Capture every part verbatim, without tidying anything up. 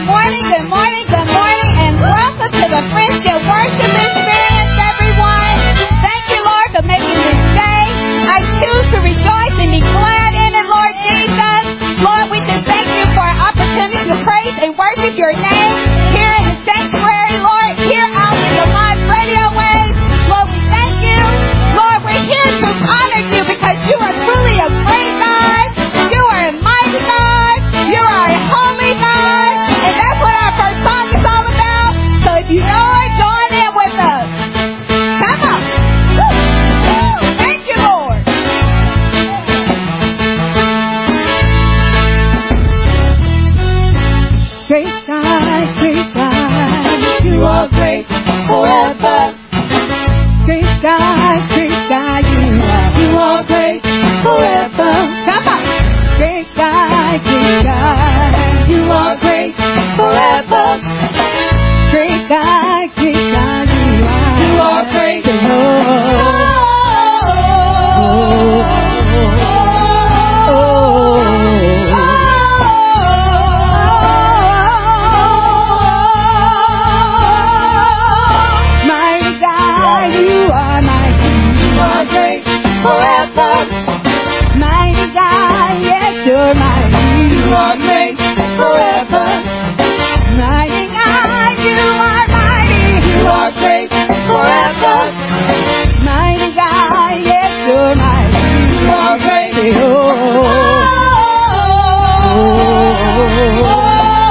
morning, good morning, good morning, and welcome to the Friendship Worship Experience, everyone. Thank you, Lord, for making this day. I choose to rejoice and be glad in it, Lord Jesus. Lord, we just thank you for an opportunity to praise and worship your name here in the sanctuary, Lord, here out in the live radio waves. Lord, we thank you. Lord, we're here to honor you because you are truly a great God. You are a mighty God. You are a holy God. And that's what our first song is all about. So if you know it, join in with us. Come on. Woo. Woo. Thank you, Lord. Great God, great God, you are great forever. Great God, great God, you are, you are great forever. Come on. Great God, great God, you are great forever. Great God, great God, you are, you are great. Oh, oh, oh, oh, mighty God, you are mighty, you are great forever. Mighty God, yes, you're mighty, you are great forever. Mighty God, you are mighty, you are great forever. Mighty God, yes, you're mighty, you are great. Oh, oh, oh, oh.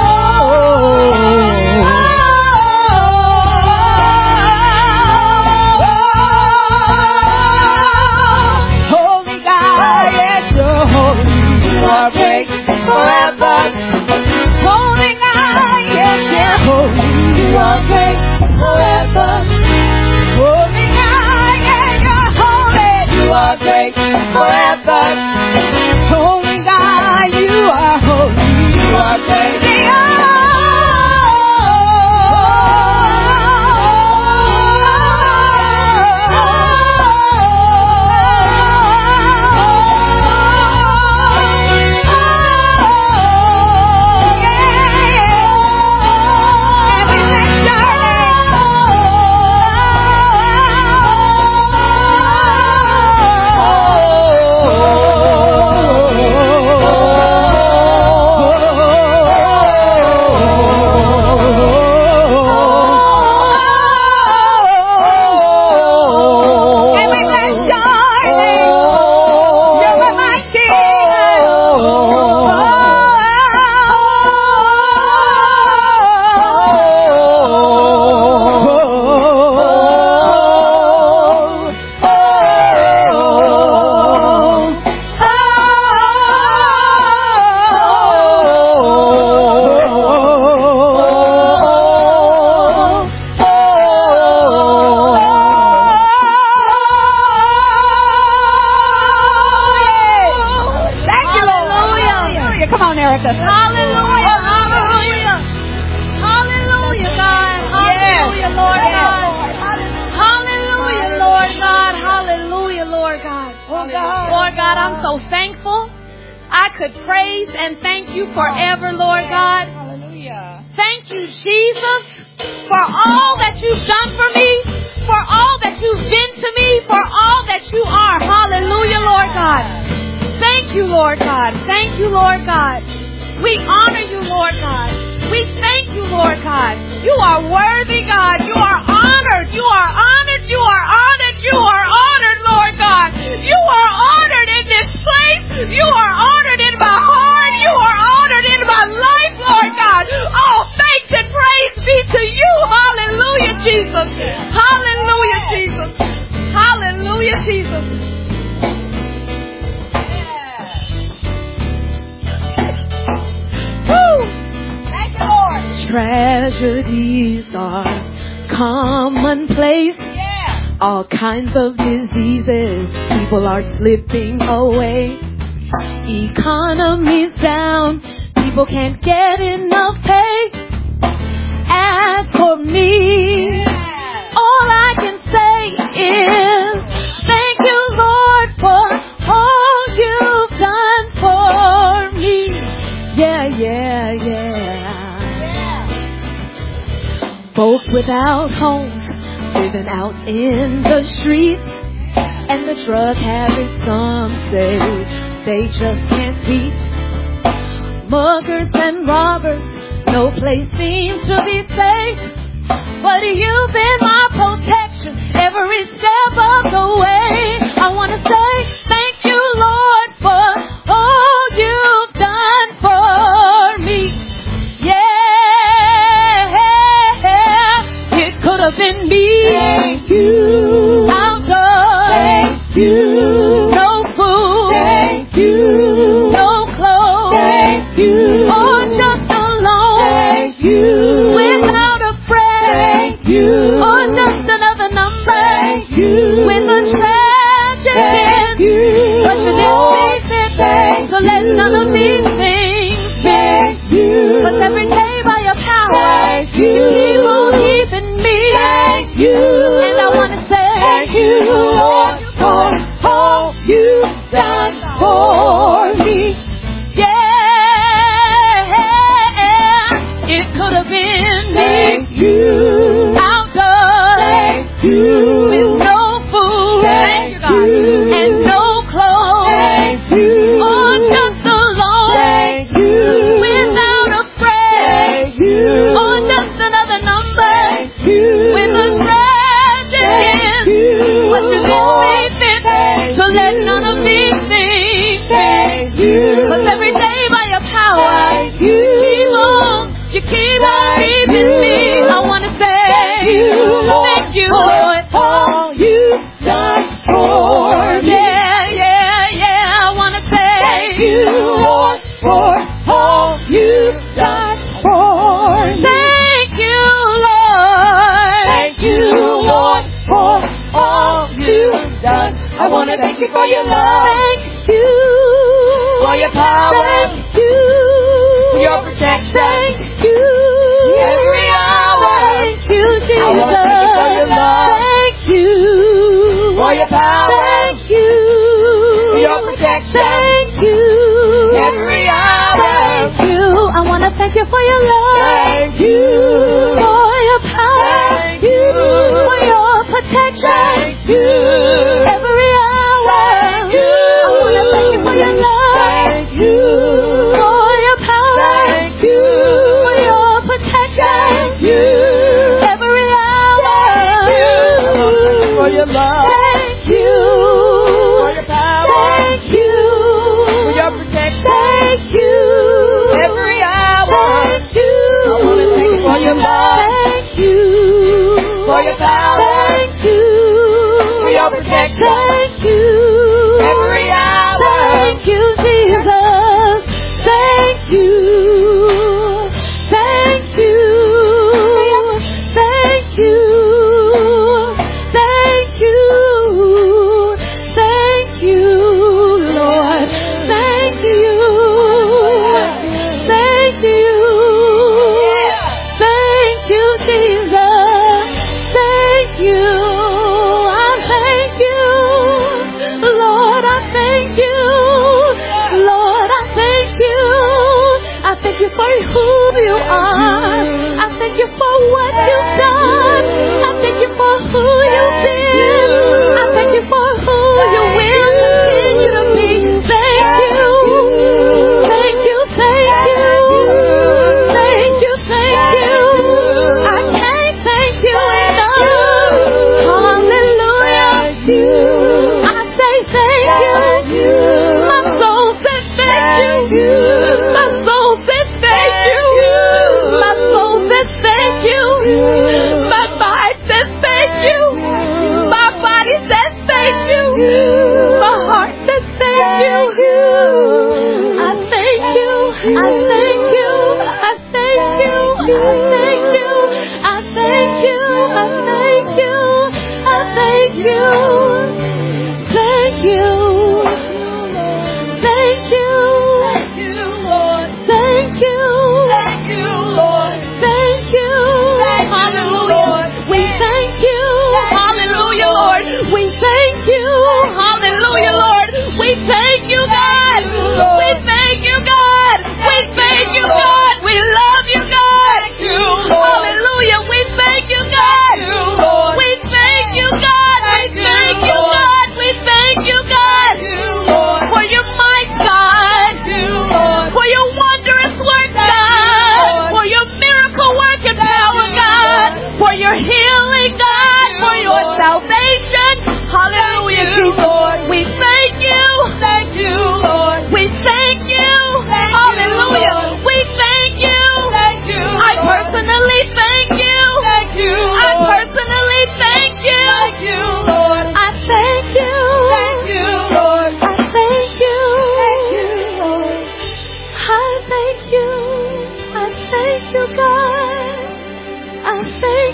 Holy God, yes, you're holy, you are great forever. Holy God, yes, you're holy, you are great forever. Holy God, yes, you're holy, you are great forever. Holy God, you are holy, you are great. Tragedies are commonplace. All kinds of diseases, people are slipping away. Economy's down, people can't get enough pay. As for me, all I can say is thank you, Lord, for all you've done for me. Yeah, yeah, yeah. Folks without homes, living out in the streets, and the drug habits some say they just can't beat. Muggers and robbers, no place seems to be safe, but you've been my protection every step of the way. I want to say thank you, Lord, for all you've done for me. Yeah, it could have been me. Thank you. Outdoors. Thank you. No food. Thank you. No clothes. Thank you. Or just alone. Thank you. Without a friend. Thank you. Or just another number. Thank you. With a tragic Thank end. you. But you didn't face it. Thank So let none of these things Thank you. Cause every day by your power, Thank you. you keep on keeping me. Thank you. And I want to say Thank you, Lord, for all you've done for me. Yeah, it could have been Thank me. you. Outdoors. Thank you. With no food. Thank you, God. And no clothes. Thank you. Or just alone. Thank you. Without a friend. Thank you. Or just another number. Thank you. With a tragic Thank end. you. But you didn't face it. Thank So let you. none of these things Thank you. Cause every day by your power, Thank you. keep on, you keep on Thank keeping you. me. I want to say Thank you, Lord, thank you, for Lord. all you've done for me. Yeah, yeah, yeah. I want to say Thank you, Lord, for all you've done for me. thank you, Lord. Thank you, Lord, for all you've done. I want to thank you for your love, Thank you for your power, Thank you for your protection. Thank you Every hour. Thank you, Jesus. I wanna thank you for your love, Thank you for your power, Thank you for your protection. Thank you Every hour. Thank you. I want to thank you for your love. Thank you. For your power. Thank you. For your protection. Thank you. Every hour. Thank you. I want to thank you for your love. Thank you. For your power. Thank you. For your protection. Thank you. Every hour. Thank you. For your love. Thank you. For your power. Thank you. For your protection. Thank you. Every hour. Thank you. I want to thank you for your love. Thank you. For your power. Thank you. For your protection. Thank you. Every hour. Thank you, Jesus. Thank you. Thank you. Thank you. Thank you. Thank you, Lord. Thank you. Thank you. Thank you, Jesus. Thank you. I thank you. Lord, I thank you. Lord, I thank you. I thank you for who you are. I thank you for what you've done. I thank you for who you've been. I thank you for who you will continue to be. Thank you. Thank you, thank you. Thank you, thank you. I can't thank you enough. Hallelujah. I say thank you. My soul says thank you. My soul says thank you. My soul says thank you. My mind says thank you. My body says thank you. My heart says thank you. I thank you. I thank you. I thank you. I thank you. I thank you. I thank you. I thank you. Thank you. Thank you. Thank you, Lord. Thank you. Thank you, Lord. Thank you. Hallelujah. We thank you. Hallelujah, Lord. We thank you. Hallelujah, Lord. We thank you, God. We thank you, God. We thank you, God. We love you, God. Hallelujah. We thank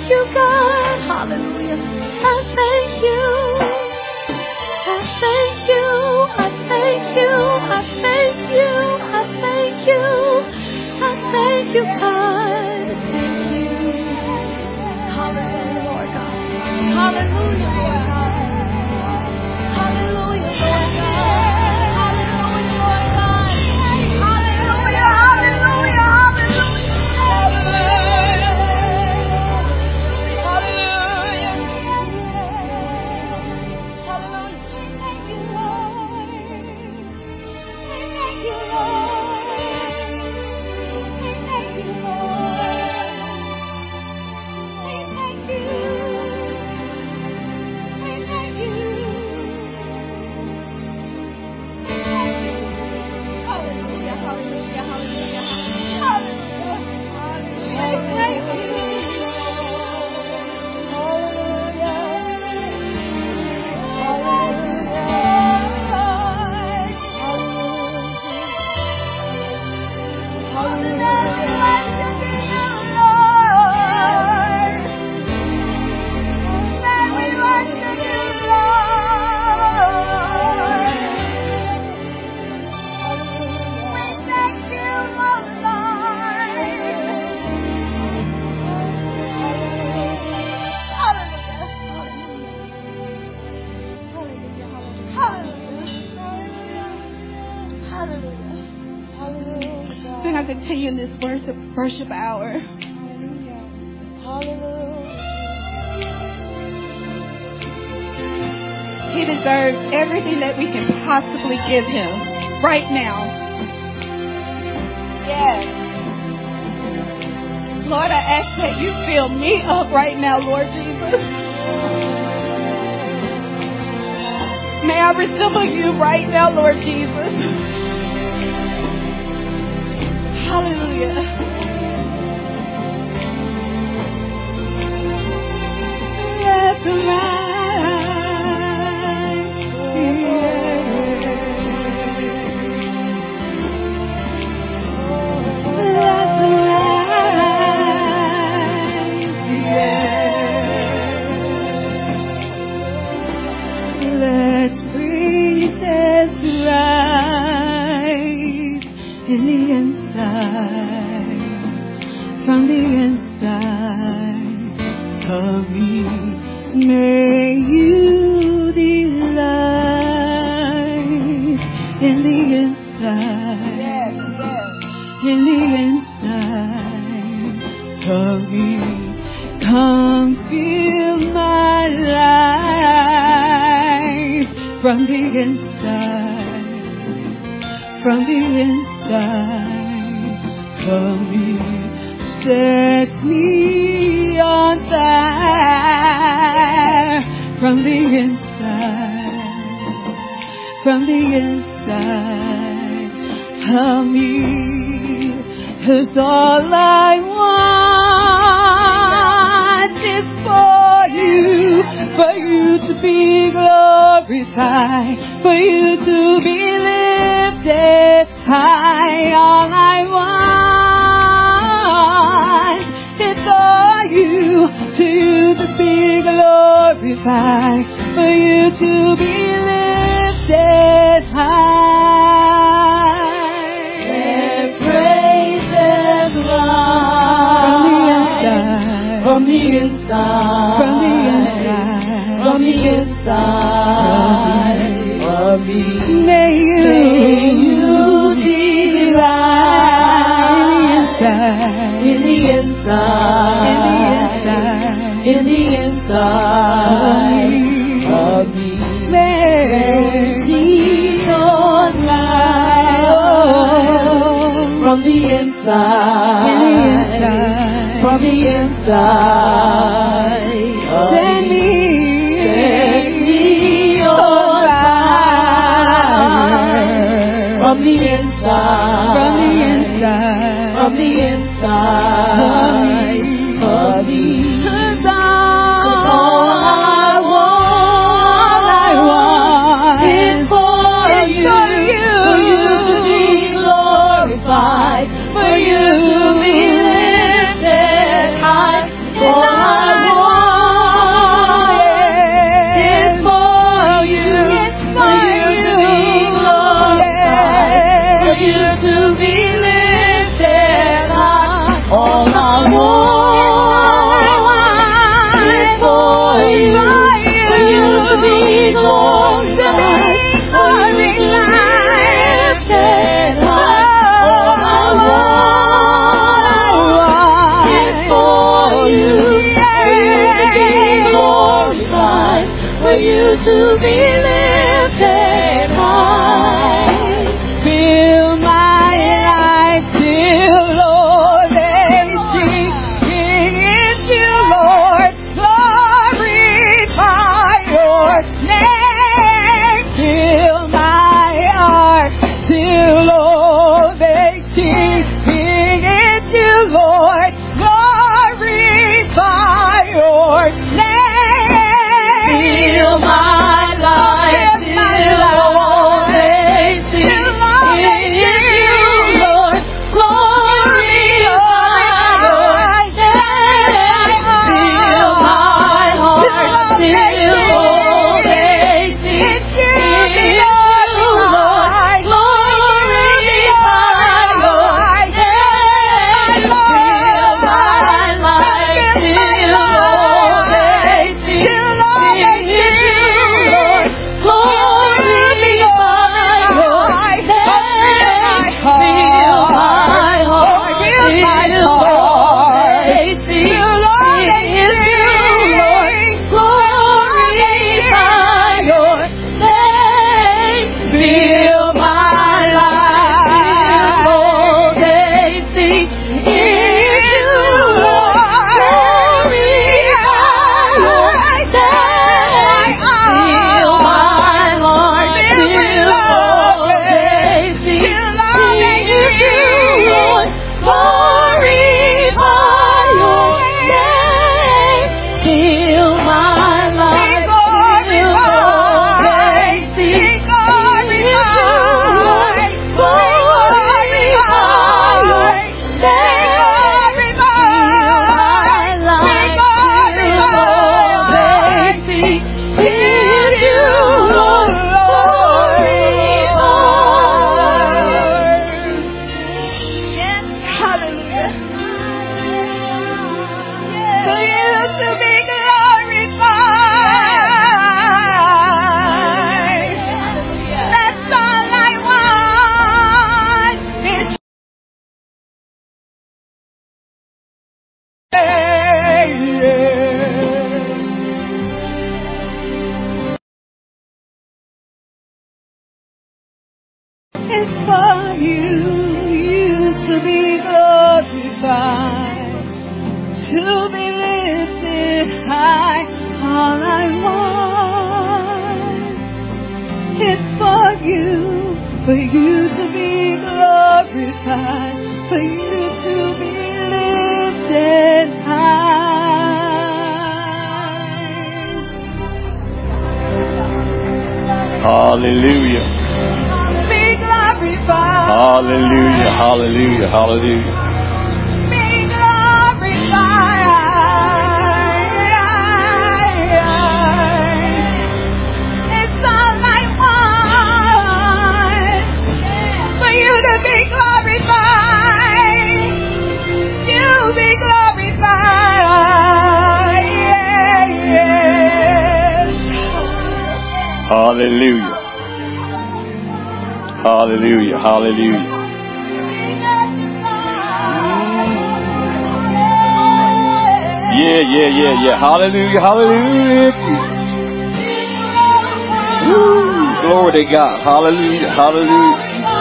thank you, God. Hallelujah. I thank you. I thank you. I thank you. I thank you. I thank you. I thank you, God. Thank you. Hallelujah, Lord God. Hallelujah, Lord God. Hallelujah, Lord God. Hallelujah, Lord God. Hallelujah, hallelujah, Continue in this worship, worship hour. Hallelujah. He deserves everything that we can possibly give him right now. Yes. Lord, I ask that you fill me up right now, Lord Jesus. May I resemble you right now, Lord Jesus. Hallelujah. Let the rise. Let the rise. Let praises rise in the inside, from the inside of me. May you delight in the inside, yes, yes. in the inside of me. Come fill my life from the inside, from the inside of me. Set me on fire from the inside, from the inside of me. 'Cause all I want is for you, for you to be glorified, for you to be lifted high. All I want is for you, to you to be glorified, for you to be lifted high. Let praises rise from the inside, from the inside, from the inside of me. May you, may you delight in the inside, in the inside, in the inside of me. Mercy on life from the inside, in the inside, from the inside of me. Set me on fire from the inside, from the inside, from the inside of me. 'Cause all I want, all I want is for you, for you to be glorified, for you to be lifted high. All I to be lifted high. Fill my life till, Lord, they see it you, Lord. Glorify your name. Fill my heart till, Lord, they see it you, Lord. Glorify your name. Fill my life till, Lord, they see it you, Lord. Glorify your name. Fill my heart till, Lord, they see it you, Lord. Glorify your name. Fill my life till, Lord, they see it you, Lord. Glorify your name. Fill my heart till, Lord, they see it you, Lord. Glorify your name. Fill my life till, Lord, they see it you, Lord. Glorify your name. Fill my heart till, Lord, they see it you, Lord. Glorify your name. Fill my life till, Lord, they see it you, Lord. Glorify your name. Fill my life till, Lord, they see it you, Lord. Yes, hallelujah. For you to be glorified. That's all I want. It's It's for you, you to be glorified, to be lifted high. All I want, it's for you, for you to be glorified, for you to be lifted high. Hallelujah. Be glorified. Hallelujah. Hallelujah. Hallelujah. Be glorified. It's all I want, for you to be glorified. You be glorified. Yes. Hallelujah. Hallelujah. Hallelujah. Yeah, yeah, yeah, yeah. Hallelujah. Hallelujah. Woo. Glory to God. Hallelujah. Hallelujah.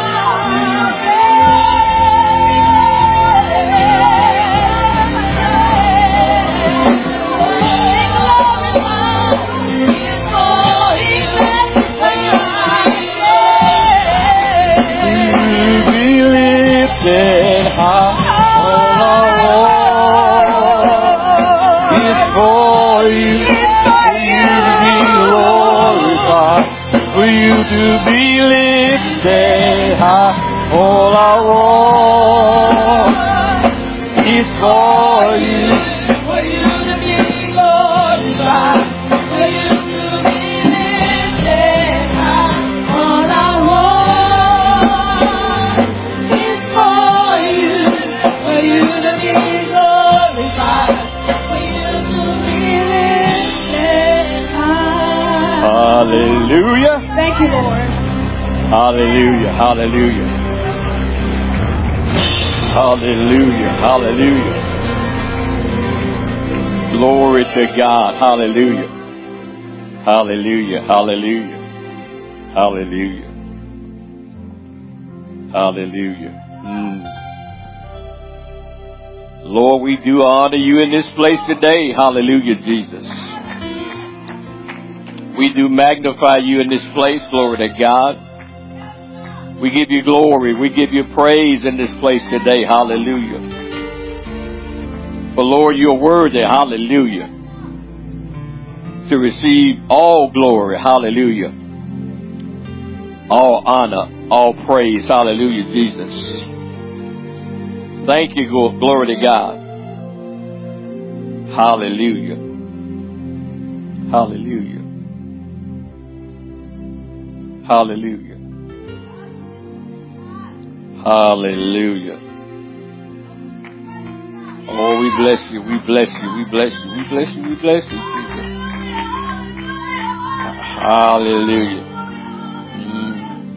Be lifted high. It's for you, for you to be glorified, for you to be lifted high. All I want is for you, for you to be glorified, for you to be lifted high. All I want is for you, for you to be glorified, for you to be lifted high. Hallelujah. Thank you, Lord. Hallelujah. Hallelujah. Hallelujah. Hallelujah. Glory to God. Hallelujah. Hallelujah. Hallelujah. Hallelujah. Hallelujah. Mm. Lord, we do honor you in this place today. Hallelujah, Jesus. We do magnify you in this place. Glory to God. We give you glory. We give you praise in this place today. Hallelujah. For Lord, you're worthy. Hallelujah. To receive all glory. Hallelujah. All honor. All praise. Hallelujah, Jesus. Thank you. Glory to God. Hallelujah. Hallelujah. Hallelujah. Hallelujah. Oh, we bless you. We bless you. We bless you. We bless you. We bless you. Hallelujah. Mm.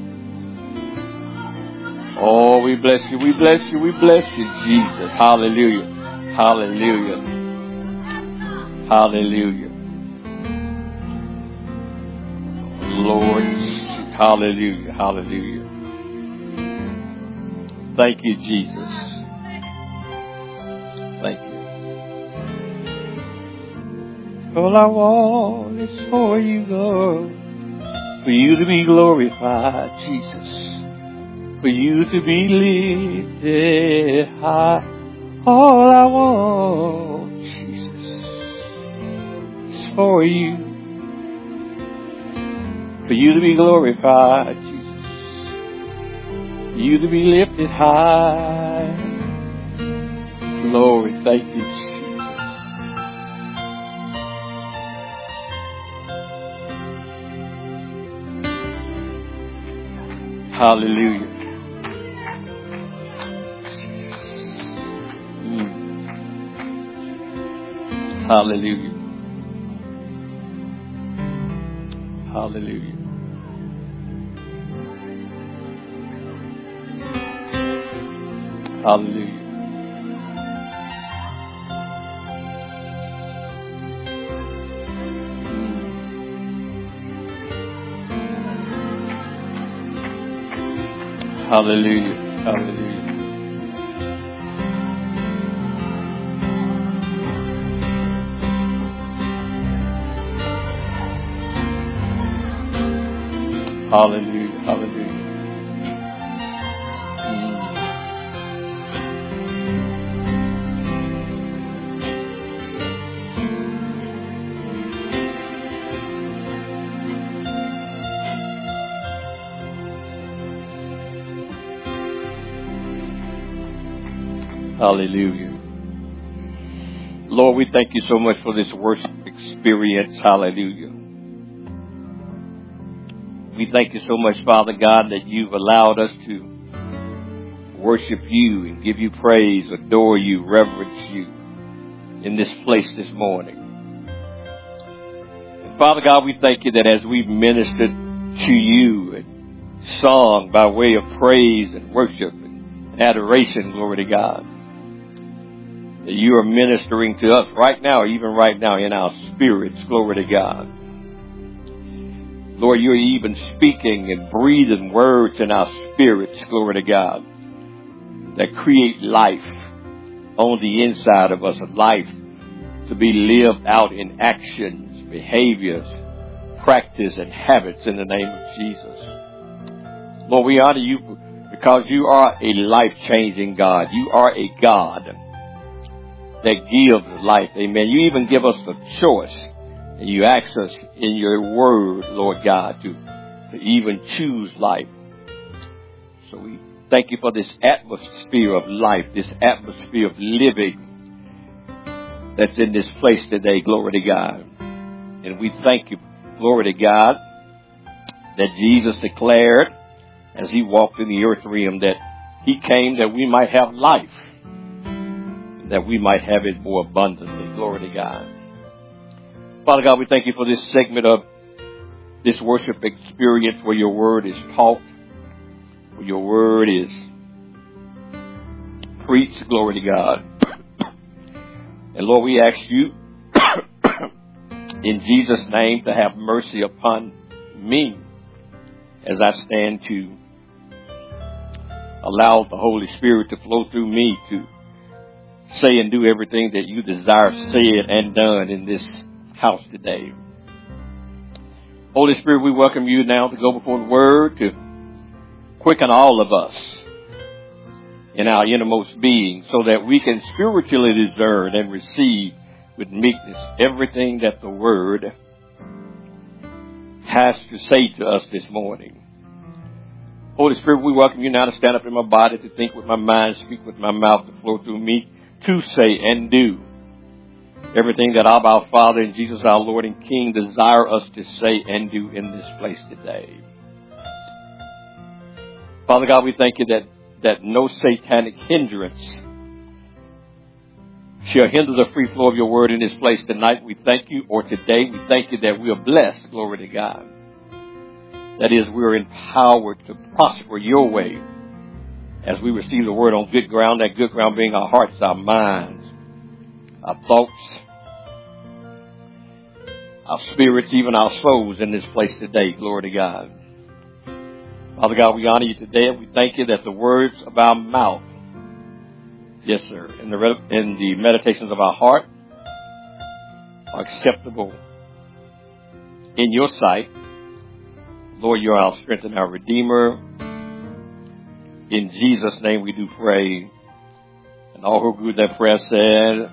Oh, we bless you. We bless you. We bless you, Jesus. Hallelujah. Hallelujah. Hallelujah. Lord. Hallelujah. Hallelujah. Thank you, Jesus. Thank you. All I want is for you, Lord, for you to be glorified, Jesus, for you to be lifted high. All I want, Jesus, is for you, for you to be glorified, Jesus. You to be lifted high. Glory, thank you, Jesus. Hallelujah. Mm. Hallelujah. Hallelujah. Hallelujah. Hallelujah. Hallelujah. Hallelujah. Hallelujah. Hallelujah. Lord, we thank you so much for this worship experience. Hallelujah. We thank you so much, Father God, that you've allowed us to worship you and give you praise, adore you, reverence you in this place this morning. And Father God, we thank you that as we've ministered to you and sung by way of praise and worship and adoration, glory to God, that you are ministering to us right now, even right now in our spirits, glory to God. Lord, you're even speaking and breathing words in our spirits, glory to God, that create life on the inside of us, a life to be lived out in actions, behaviors, practice, and habits in the name of Jesus. Lord, we honor you because you are a life-changing God. You are a God that gives life. Amen. You even give us the choice. And you ask us in your word, Lord God, to, to even choose life. So we thank you for this atmosphere of life, this atmosphere of living that's in this place today, glory to God. And we thank you, glory to God, that Jesus declared as he walked in the earth realm that he came that we might have life, that we might have it more abundantly, glory to God. Father God, we thank you for this segment of this worship experience where your word is taught, where your word is preached, glory to God. And Lord, we ask you in Jesus' name to have mercy upon me as I stand to allow the Holy Spirit to flow through me to say and do everything that you desire said and done in this house today. Holy Spirit, we welcome you now to go before the Word to quicken all of us in our innermost being so that we can spiritually discern and receive with meekness everything that the Word has to say to us this morning. Holy Spirit, we welcome you now to stand up in my body, to think with my mind, speak with my mouth, to flow through me, to say and do everything that our Father and Jesus our Lord and King desire us to say and do in this place today. Father God, we thank you that, that no satanic hindrance shall hinder the free flow of your word in this place tonight. We thank you, or today, we thank you that we are blessed, glory to God. That is, we are empowered to prosper your way as we receive the word on good ground, that good ground being our hearts, our minds, our thoughts, our spirits, even our souls in this place today, glory to God. Father God, we honor you today, and we thank you that the words of our mouth, yes, sir, and the, and the meditations of our heart are acceptable in your sight. Lord, you are our strength and our Redeemer. In Jesus' name we do pray. And all who agree with that prayer said,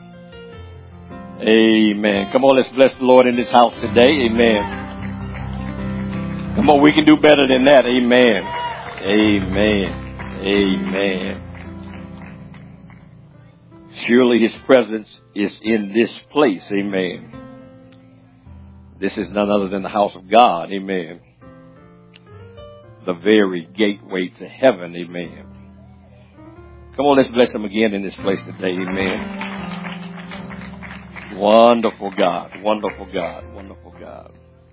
amen. Come on, let's bless the Lord in this house today. Amen. Come on, we can do better than that. Amen. Amen. Amen. Surely his presence is in this place. Amen. This is none other than the house of God. Amen. The very gateway to heaven. Amen. Come on, let's bless him again in this place today. Amen. Wonderful God. Wonderful God. Wonderful God.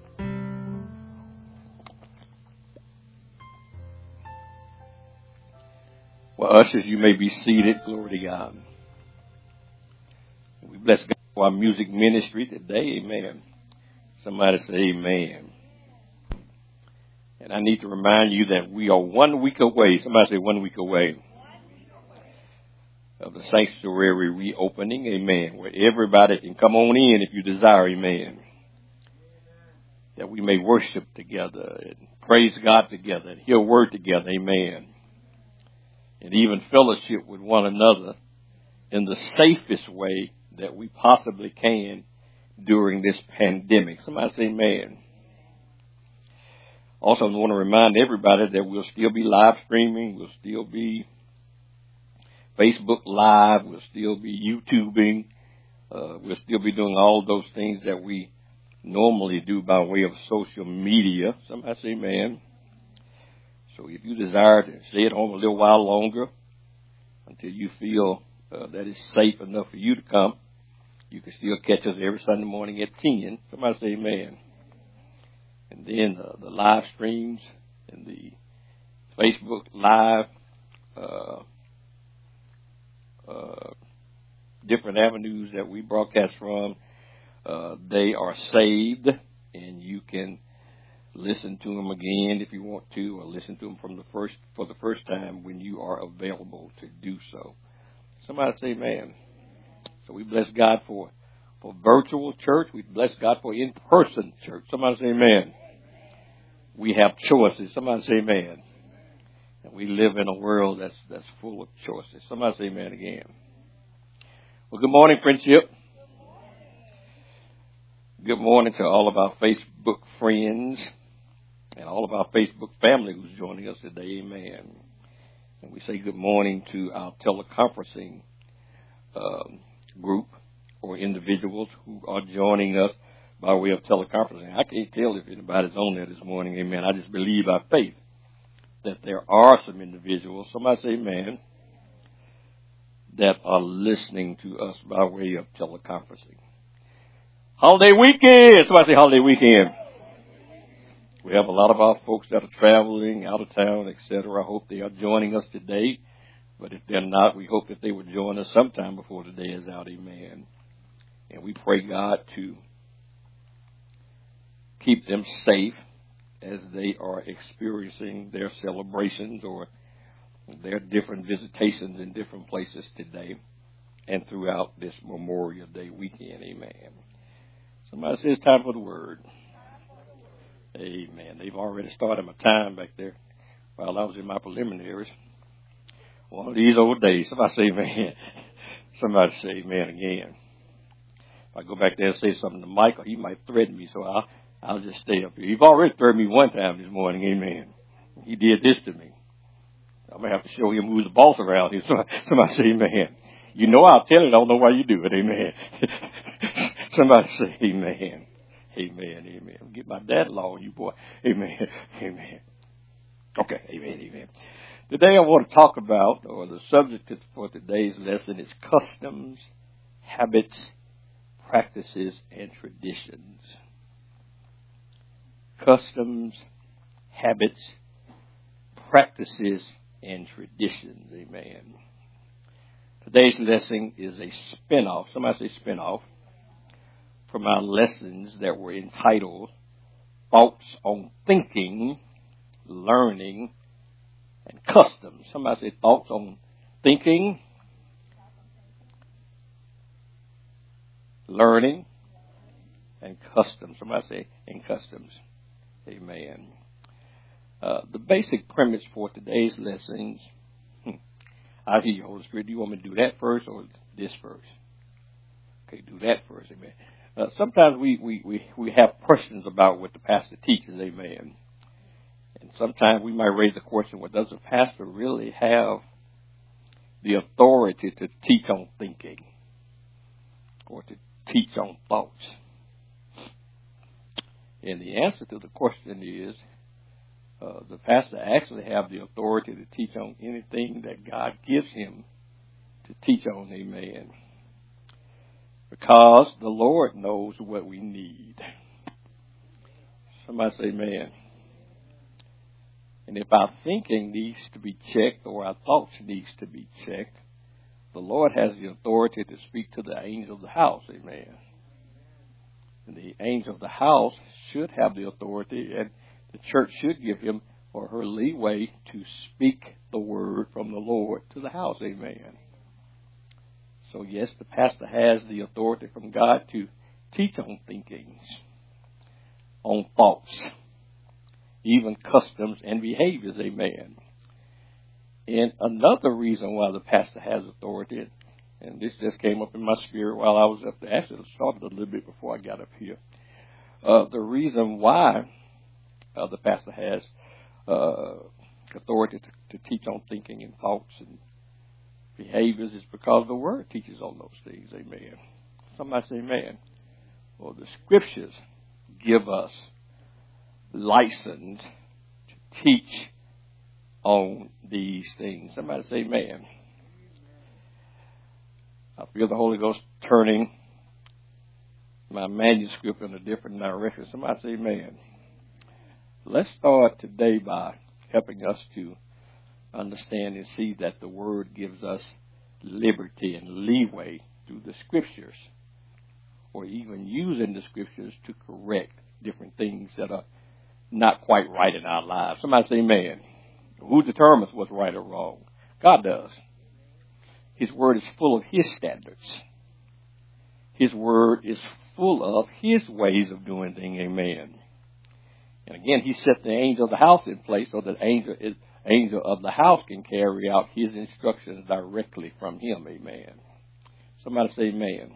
Well, ushers, you may be seated. Glory to God. We bless God for our music ministry today. Amen. Somebody say amen. And I need to remind you that we are one week away. Somebody say one week away. Of the sanctuary reopening. Amen. Where everybody can come on in if you desire. Amen. That we may worship together and praise God together and hear word together. Amen. And even fellowship with one another in the safest way that we possibly can during this pandemic. Somebody say amen. Also, I want to remind everybody that we'll still be live streaming. We'll still be Facebook Live. We'll still be YouTubing. Uh, we'll still be doing all those things that we normally do by way of social media. Somebody say amen. So if you desire to stay at home a little while longer until you feel uh, that it's safe enough for you to come, you can still catch us every Sunday morning at ten. Somebody say amen. And then uh, the live streams and the Facebook Live, uh, uh, different avenues that we broadcast from, uh, they are saved, and you can listen to them again if you want to, or listen to them from the first for the first time when you are available to do so. Somebody say amen. So we bless God for for virtual church. We bless God for in-person church. Somebody say amen. We have choices. Somebody say amen. And we live in a world that's that's full of choices. Somebody say amen again. Well, good morning, friendship. Good morning to all of our Facebook friends and all of our Facebook family who's joining us today. Amen. And we say good morning to our teleconferencing um, group or individuals who are joining us by way of teleconferencing. I can't tell if anybody's on there this morning. Amen. I just believe by faith that there are some individuals, somebody say amen, that are listening to us by way of teleconferencing. Holiday weekend. Somebody say holiday weekend. We have a lot of our folks that are traveling out of town, et cetera. I hope they are joining us today. But if they're not, we hope that they would join us sometime before the day is out. Amen. And we pray God to keep them safe as they are experiencing their celebrations or their different visitations in different places today and throughout this Memorial Day weekend. Amen. Somebody says time for the word. Amen. They've already started my time back there while I was in my preliminaries. One of these old days. Somebody say amen. Somebody say amen again. If I go back there and say something to Michael, he might threaten me, so I'll, I'll just stay up here. He's already threatened me one time this morning. Amen. He did this to me. I'm going to have to show him who's the boss around here. Somebody, somebody say amen. You know I'll tell it. I don't know why you do it. Amen. Somebody say amen. Amen. Amen. Get my dad-in-law on you, boy. Amen. Amen. Okay. Amen. Amen. Today I want to talk about, or the subject for today's lesson is customs, habits, practices, and traditions. Customs, habits, practices, and traditions. Amen. Today's lesson is a spin-off. Somebody say spin-off from our lessons that were entitled Thoughts on Thinking, Learning, and Customs. Somebody say thoughts on thinking, learning, and customs. Somebody say and customs. Amen. Uh, the basic premise for today's lessons, hmm, I hear you, Holy Spirit. Do you want me to do that first or this first? Okay, do that first. Amen. Uh, sometimes we, we, we, we have questions about what the pastor teaches. Amen. And sometimes we might raise the question, well, does the pastor really have the authority to teach on thinking or to teach on thoughts? And the answer to the question is, uh, the pastor actually have the authority to teach on anything that God gives him to teach on. Amen. Because the Lord knows what we need. Somebody say amen. And if our thinking needs to be checked or our thoughts needs to be checked, the Lord has the authority to speak to the angel of the house. Amen. And the angel of the house should have the authority, and the church should give him or her leeway to speak the word from the Lord to the house. Amen. So yes, the pastor has the authority from God to teach on thinkings, on thoughts, even customs and behaviors. Amen. And another reason why the pastor has authority, and this just came up in my spirit while I was up there. Actually, it started a little bit before I got up here. Uh, the reason why uh, the pastor has uh, authority to, to teach on thinking and thoughts and behaviors is because the Word teaches on those things. Amen. Somebody say amen. Well, the Scriptures give us license to teach on these things. Somebody say amen. I feel the Holy Ghost turning my manuscript in a different direction. Somebody say amen. Let's start today by helping us to understand and see that the Word gives us liberty and leeway through the Scriptures, or even using the Scriptures to correct different things that are not quite right in our lives. Somebody say amen. Who determines what's right or wrong? God does. His Word is full of His standards. His Word is full of His ways of doing things. Amen. And again, He set the angel of the house in place so that the angel, is, angel of the house can carry out His instructions directly from Him. Amen. Somebody say amen.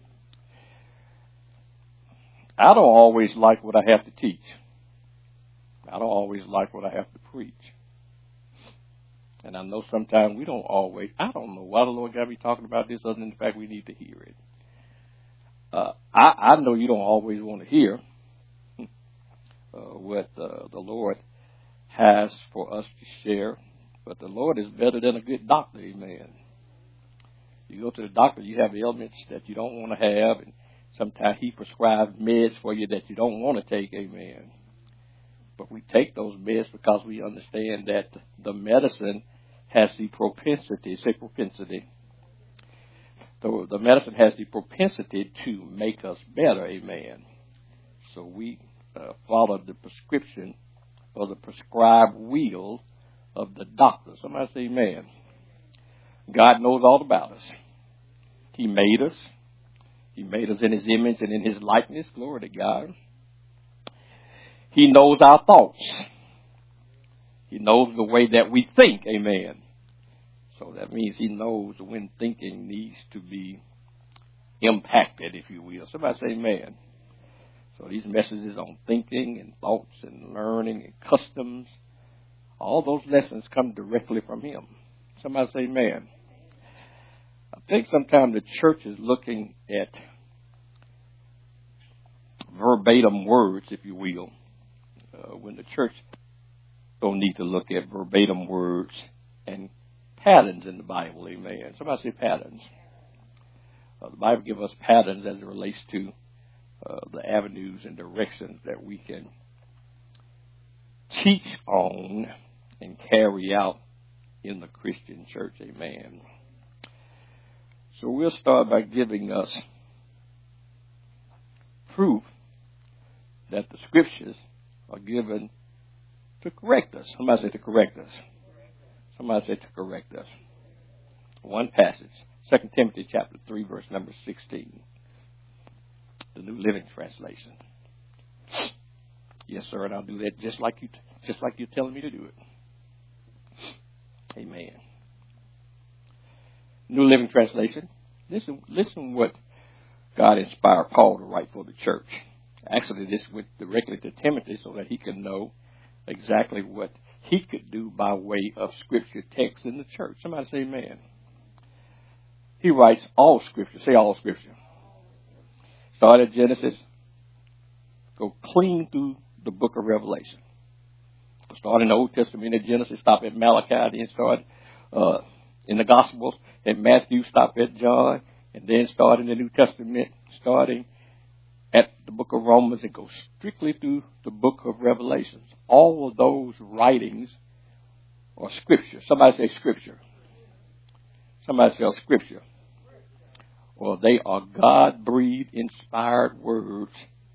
I don't always like what I have to teach. I don't always like what I have to preach. And I know sometimes we don't always, I don't know why the Lord got me talking about this other than the fact we need to hear it. Uh, I, I know you don't always want to hear uh, what uh, the Lord has for us to share, but the Lord is better than a good doctor. Amen. You go to the doctor, you have ailments that you don't want to have, and sometimes He prescribes meds for you that you don't want to take. Amen. But we take those meds because we understand that the medicine has the propensity, say propensity, the, the medicine has the propensity to make us better. Amen. So we uh, follow the prescription or the prescribed will of the doctor. Somebody say amen. God knows all about us. He made us. He made us in his image and in his likeness. Glory to God. He knows our thoughts. He knows the way that we think. Amen. So that means he knows when thinking needs to be impacted, if you will. Somebody say amen. So these messages on thinking and thoughts and learning and customs, all those lessons come directly from him. Somebody say amen. I think sometimes the church is looking at verbatim words, if you will, uh, when the church don't need to look at verbatim words and patterns in the Bible. Amen. Somebody say patterns. Uh, the Bible gives us patterns as it relates to uh, the avenues and directions that we can teach on and carry out in the Christian church. Amen. So we'll start by giving us proof that the scriptures are given to correct us. Somebody say to correct us. Somebody say to correct us. One passage, Second Timothy chapter three, verse number sixteen. The New Living Translation. Yes, sir, and I'll do that just like you, just like you're telling me to do it. Amen. New Living Translation. Listen, listen what God inspired Paul to write for the church. Actually, this went directly to Timothy so that he could know exactly what he could do by way of scripture text in the church. Somebody say amen. He writes all scripture. Say all scripture. Start at Genesis. Go clean through the book of Revelation. Start in the Old Testament at Genesis. Stop at Malachi. Then start uh, in the Gospels at Matthew. Stop at John. And then start in the New Testament, starting at the book of Romans, and go strictly through the book of Revelations. All of those writings are scripture. Somebody say scripture. Somebody say scripture. Well, they are God-breathed, inspired words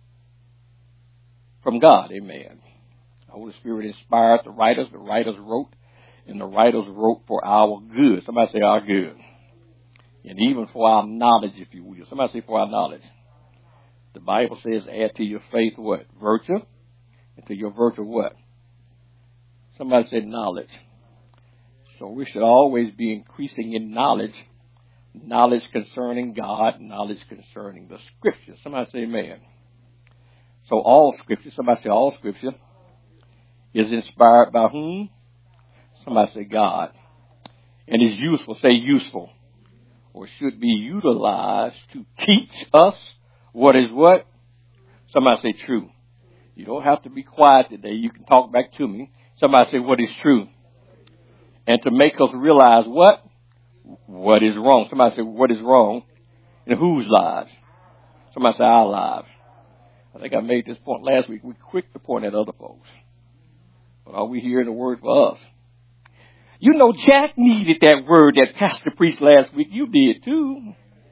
from God. Amen. The Holy Spirit inspired the writers. The writers wrote, and the writers wrote for our good. Somebody say our good. And even for our knowledge, if you will. Somebody say for our knowledge. The Bible says add to your faith what? Virtue. And to your virtue what? Somebody say knowledge. So we should always be increasing in knowledge. Knowledge concerning God. Knowledge concerning the Scripture. Somebody say amen. So all Scripture. Somebody say all Scripture is inspired by whom? Somebody say God. And is useful. Say useful. Or should be utilized to teach us what is what? Somebody say true. You don't have to be quiet today. You can talk back to me. Somebody say what is true. And to make us realize what? What is wrong. Somebody say what is wrong. In whose lives? Somebody say our lives. I think I made this point last week. We're quick to point at other folks. But are we hearing the word for us? You know, Jack needed that word that Pastor preached last week. You did too.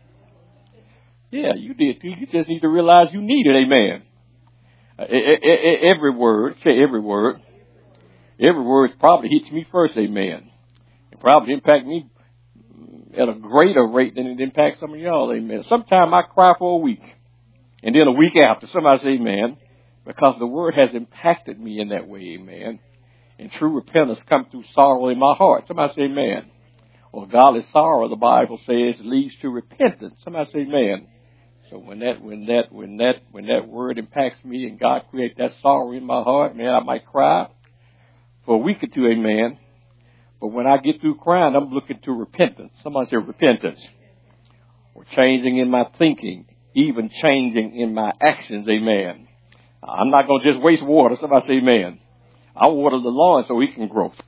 Yeah, you did too. You just need to realize you need it. Amen. Uh, every word, say every word. Every word probably hits me first. Amen. It probably impacts me at a greater rate than it impacts some of y'all. Amen. Sometimes I cry for a week. And then a week after, somebody say amen. Because the word has impacted me in that way. Amen. And true repentance comes through sorrow in my heart. Somebody say amen. Well, godly sorrow, the Bible says, leads to repentance. Somebody say amen. So when that, when that, when that, when that word impacts me and God creates that sorrow in my heart, man, I might cry for a week or two, amen. But when I get through crying, I'm looking to repentance. Somebody say repentance. Or changing in my thinking, even changing in my actions, amen. I'm not going to just waste water. Somebody say amen. I water the lawn so he can grow.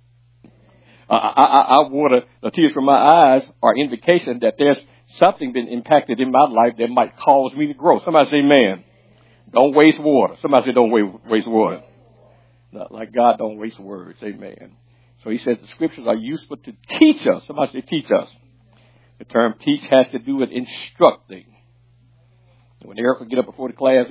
I, I, I water the tears from my eyes are indication that there's something been impacted in my life that might cause me to grow. Somebody say amen. Don't waste water. Somebody say don't waste water. Not like God don't waste words. Amen. So he says the scriptures are useful to teach us. Somebody say teach us. The term teach has to do with instructing. When Eric would get up before the class every,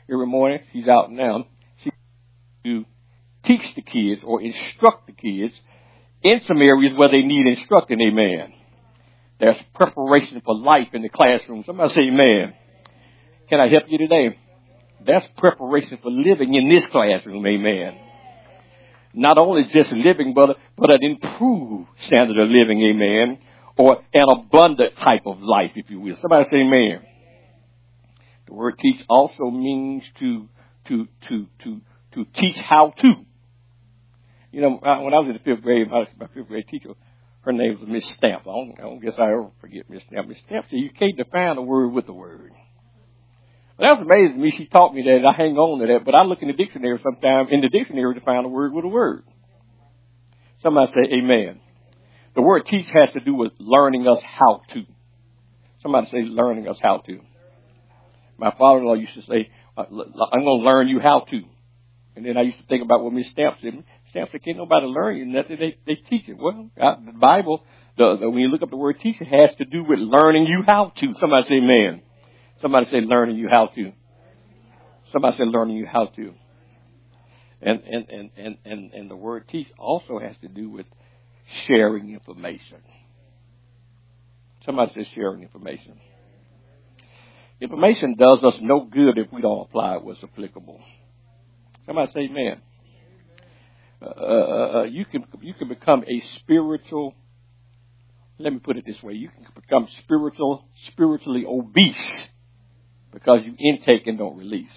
every morning. She's out now. She to teach the kids or instruct the kids in some areas where they need instructing. Amen. There's preparation for life in the classroom. Somebody say amen. Can I help you today? That's preparation for living in this classroom. Amen. Not only just living, but, but an improved standard of living. Amen. Or an abundant type of life, if you will. Somebody say amen. The word teach also means to, to, to, to, to teach how to. You know, when I was in the fifth grade, my, my fifth grade teacher, her name was Miss Stamp. I don't, I don't guess I ever forget Miss Stamp. Miss Stamp said you can't define a word with a word. Well, that was amazing to me. She taught me that, and I hang on to that. But I look in the dictionary sometime, in the dictionary to find a word with a word. Somebody say amen. The word teach has to do with learning us how to. Somebody say learning us how to. My father-in-law used to say, I'm going to learn you how to. And then I used to think about what Miss Stamp said. Stamp said, can't nobody learn you nothing. They, they teach it. Well, the Bible, the, the, when you look up the word teach, it has to do with learning you how to. Somebody say amen. Somebody say learning you how to. Somebody say learning you how to. And, and, and, and, and, and the word teach also has to do with sharing information. Somebody says sharing information. Information does us no good if we don't apply it what's applicable. Somebody say amen. Uh, uh, you can you can become a spiritual. Let me put it this way: you can become spiritual, spiritually obese because you intake and don't release.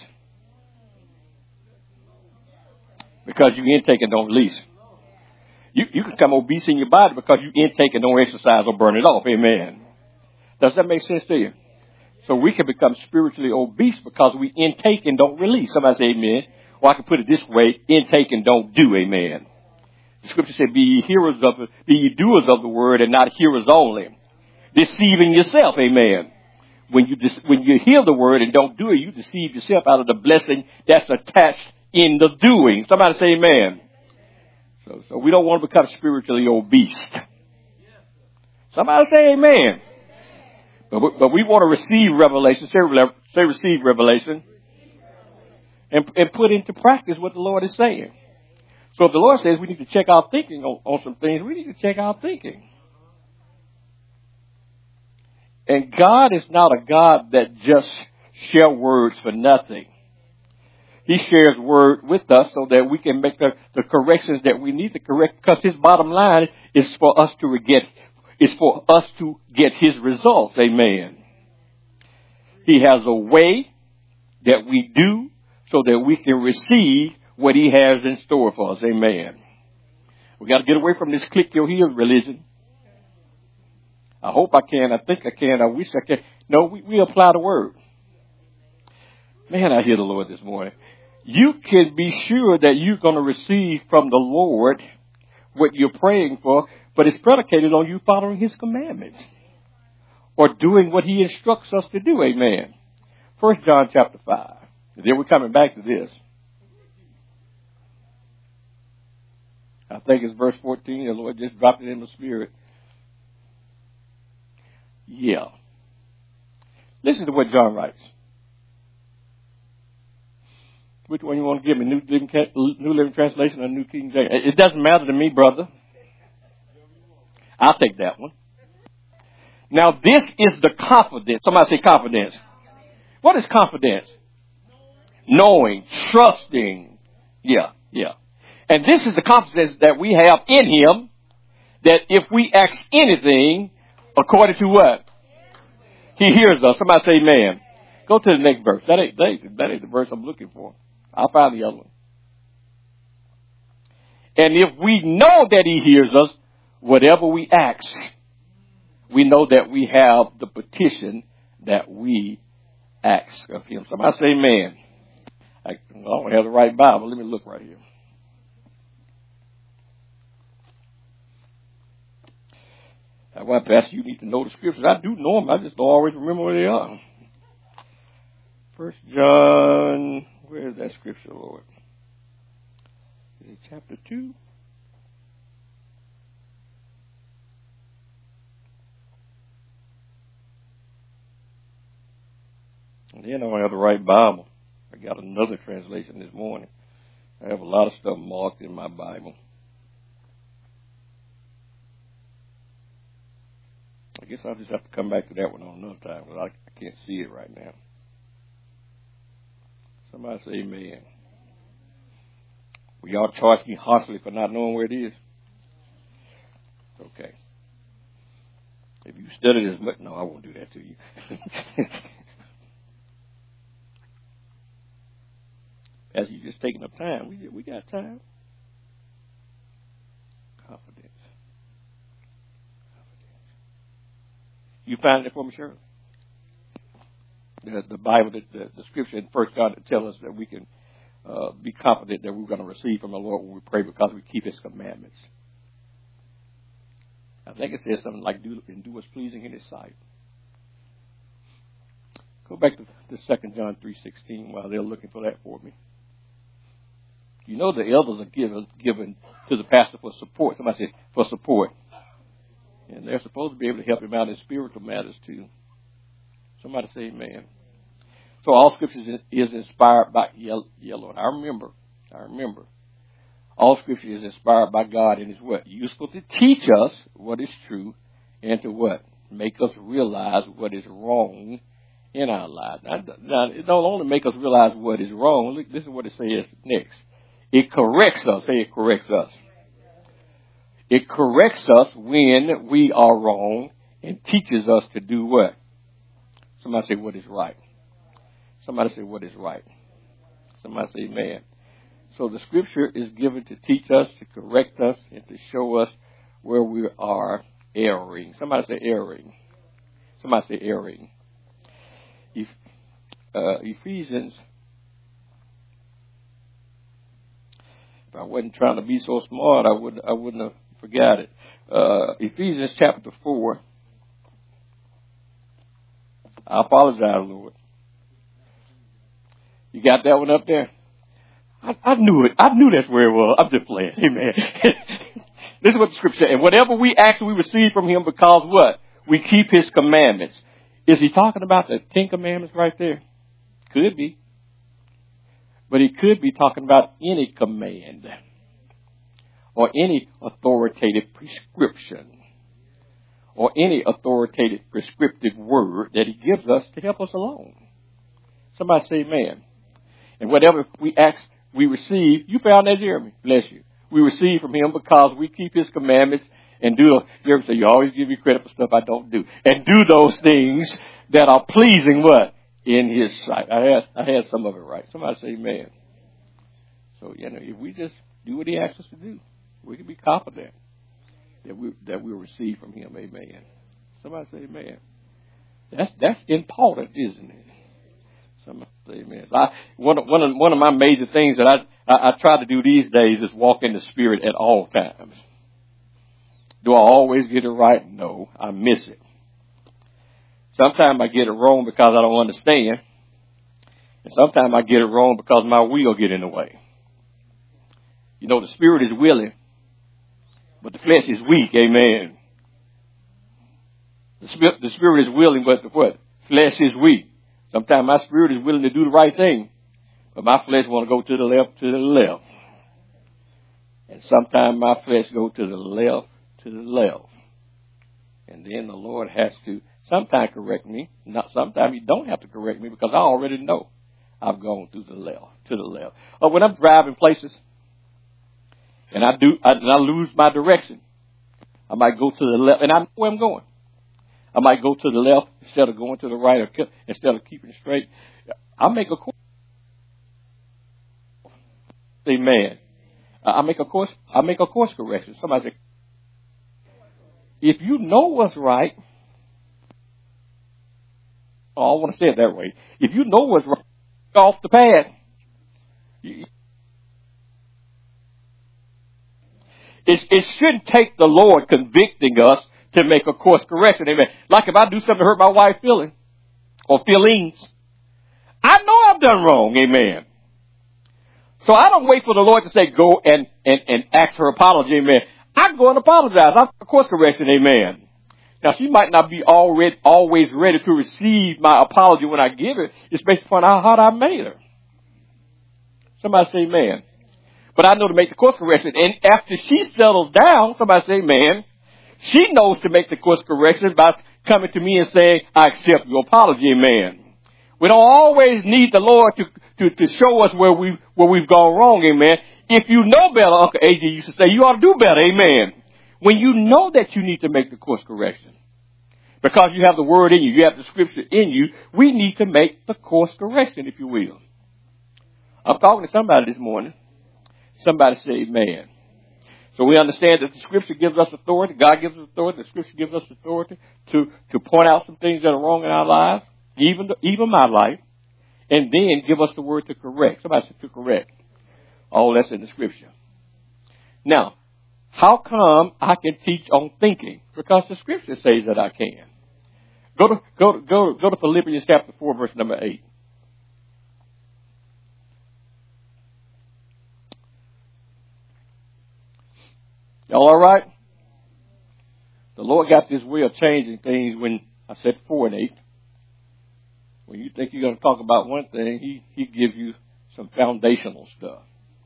Because you intake and don't release. You you can become obese in your body because you intake and don't exercise or burn it off. Amen. Does that make sense to you? So we can become spiritually obese because we intake and don't release. Somebody say amen. Or I can put it this way, intake and don't do, amen. The scripture said, be ye hearers of it, be ye doers of the word and not hearers only. Deceiving yourself, amen. When you when you hear the word and don't do it, you deceive yourself out of the blessing that's attached in the doing. Somebody say amen. So, so we don't want to become spiritually obese. Somebody say amen. But, but we want to receive revelation. Say, say receive revelation. And, and put into practice what the Lord is saying. So if the Lord says we need to check our thinking on, on some things, we need to check our thinking. And God is not a God that just shares words for nothing. He shares word with us so that we can make the, the corrections that we need to correct, because his bottom line is for us to get is for us to get his results. Amen. He has a way that we do so that we can receive what he has in store for us. Amen. We got to get away from this click your heels religion. I hope I can. I think I can. I wish I can. No, we, we apply the word. Man, I hear the Lord this morning. You can be sure that you're going to receive from the Lord what you're praying for, but it's predicated on you following his commandments or doing what he instructs us to do. Amen. First John chapter five. And then we're coming back to this. I think it's verse fourteen. The Lord just dropped it in the spirit. Yeah. Listen to what John writes. Which one you want to give me? New Living, New Living Translation or New King James? It doesn't matter to me, brother. I'll take that one. Now, this is the confidence. Somebody say confidence. What is confidence? Knowing, trusting. Yeah, yeah. And this is the confidence that we have in him, that if we ask anything, according to what? He hears us. Somebody say amen. Go to the next verse. That ain't, that ain't, that ain't the verse I'm looking for. I'll find the other one. And if we know that he hears us, whatever we ask, we know that we have the petition that we ask of him. Somebody say amen. I, well, I don't have the right Bible. Let me look right here. That's why, Pastor, you need to know the scriptures. I do know them. I just don't always remember where they are. First John, where is that scripture, Lord? Is it chapter two? And then I don't have the right Bible. I got another translation this morning. I have a lot of stuff marked in my Bible. I guess I'll just have to come back to that one on another time, because I, I can't see it right now. Somebody say amen. Will y'all charge me harshly for not knowing where it is? Okay. If you study this much, no, I won't do that to you. As you just taking up time, we we got time. Confidence. Confidence. You find it for me, Shirley? The, the Bible, the, the, the scripture in First John that tells us that we can uh, be confident that we're going to receive from the Lord when we pray because we keep His commandments. I think it says something like, do and do what's pleasing in His sight. Go back to the Second John three sixteen while they're looking for that for me. You know the elders are given given to the pastor for support. Somebody said for support. And they're supposed to be able to help him out in spiritual matters too. Somebody say amen. So all scripture is inspired by yellow. And I remember, I remember, all scripture is inspired by God and is what? Useful to teach us what is true and to what? Make us realize what is wrong in our lives. Now, now it don't only make us realize what is wrong. Look, this is what it says next. It corrects us. Say it corrects us. It corrects us when we are wrong and teaches us to do what? Somebody say what is right. Somebody say what is right. Somebody say amen. So the scripture is given to teach us, to correct us, and to show us where we are erring. Somebody say erring. Somebody say erring. If, uh, Ephesians. If I wasn't trying to be so smart, I would I wouldn't have forgot it. Uh, Ephesians chapter four. I apologize, Lord. You got that one up there? I, I knew it. I knew that's where it was. I'm just playing. Amen. This is what the scripture says. And whatever we actually receive from Him because what? We keep His commandments. Is He talking about the Ten Commandments right there? Could be. But He could be talking about any command or any authoritative prescription or any authoritative prescriptive word that He gives us to help us along. Somebody say amen. And whatever we ask, we receive. You found that, Jeremy. Bless you. We receive from Him because we keep His commandments and do. You ever say, you always give me credit for stuff I don't do. And do those things that are pleasing what? In His sight. I had, I had some of it right. Somebody say amen. So, you know, if we just do what He asks us to do, we can be confident that we that we'll receive from Him. Amen. Somebody say amen. That's that's important, isn't it? Somebody say amen. So I, one of one of one of my major things that I, I I try to do these days is walk in the Spirit at all times. Do I always get it right? No, I miss it. Sometimes I get it wrong because I don't understand, and sometimes I get it wrong because my will get in the way. You know, the Spirit is willing, but the flesh is weak. Amen. The spirit, the spirit is willing, but the what? Flesh is weak. Sometimes my spirit is willing to do the right thing, but my flesh want to go to the left, to the left. And sometimes my flesh go to the left, to the left. And then the Lord has to sometimes correct me. Not sometimes He don't have to correct me because I already know I've gone through the left, to the left. Or when I'm driving places and I do, I, and I lose my direction, I might go to the left, and I know where I'm going. I might go to the left instead of going to the right, or instead of keeping it straight. I make a course. Amen. I make a course. I make a course correction. Somebody say, if you know what's right, oh, I want to say it that way. If you know what's right, off the path. It, it shouldn't take the Lord convicting us to make a course correction. Amen. Like if I do something to hurt my wife's feeling or feelings, I know I've done wrong. Amen. So I don't wait for the Lord to say go and, and, and ask her apology. Amen. I go and apologize. I make a course correction. Amen. Now she might not be already, always ready to receive my apology when I give it. It's based upon how hard I made her. Somebody say amen. But I know to make the course correction. And after she settles down, somebody say amen, she knows to make the course correction by coming to me and saying, I accept your apology, amen. We don't always need the Lord to, to, to show us where we where we've gone wrong, amen. If you know better, Uncle A J used to say, you ought to do better, amen. When you know that you need to make the course correction, because you have the word in you, you have the scripture in you, we need to make the course correction, if you will. I'm talking to somebody this morning. Somebody say amen. So we understand that the scripture gives us authority. God gives us authority. The scripture gives us authority to, to point out some things that are wrong in our lives, even, the, even my life, and then give us the word to correct. Somebody said to correct. All that's in the scripture. Now, how come I can teach on thinking? Because the scripture says that I can. Go to, go to, go, go to Philippians chapter four, verse number eight. Y'all all right? The Lord got this way of changing things when I said four and eight. When you think you're going to talk about one thing, he, he gives you some foundational stuff.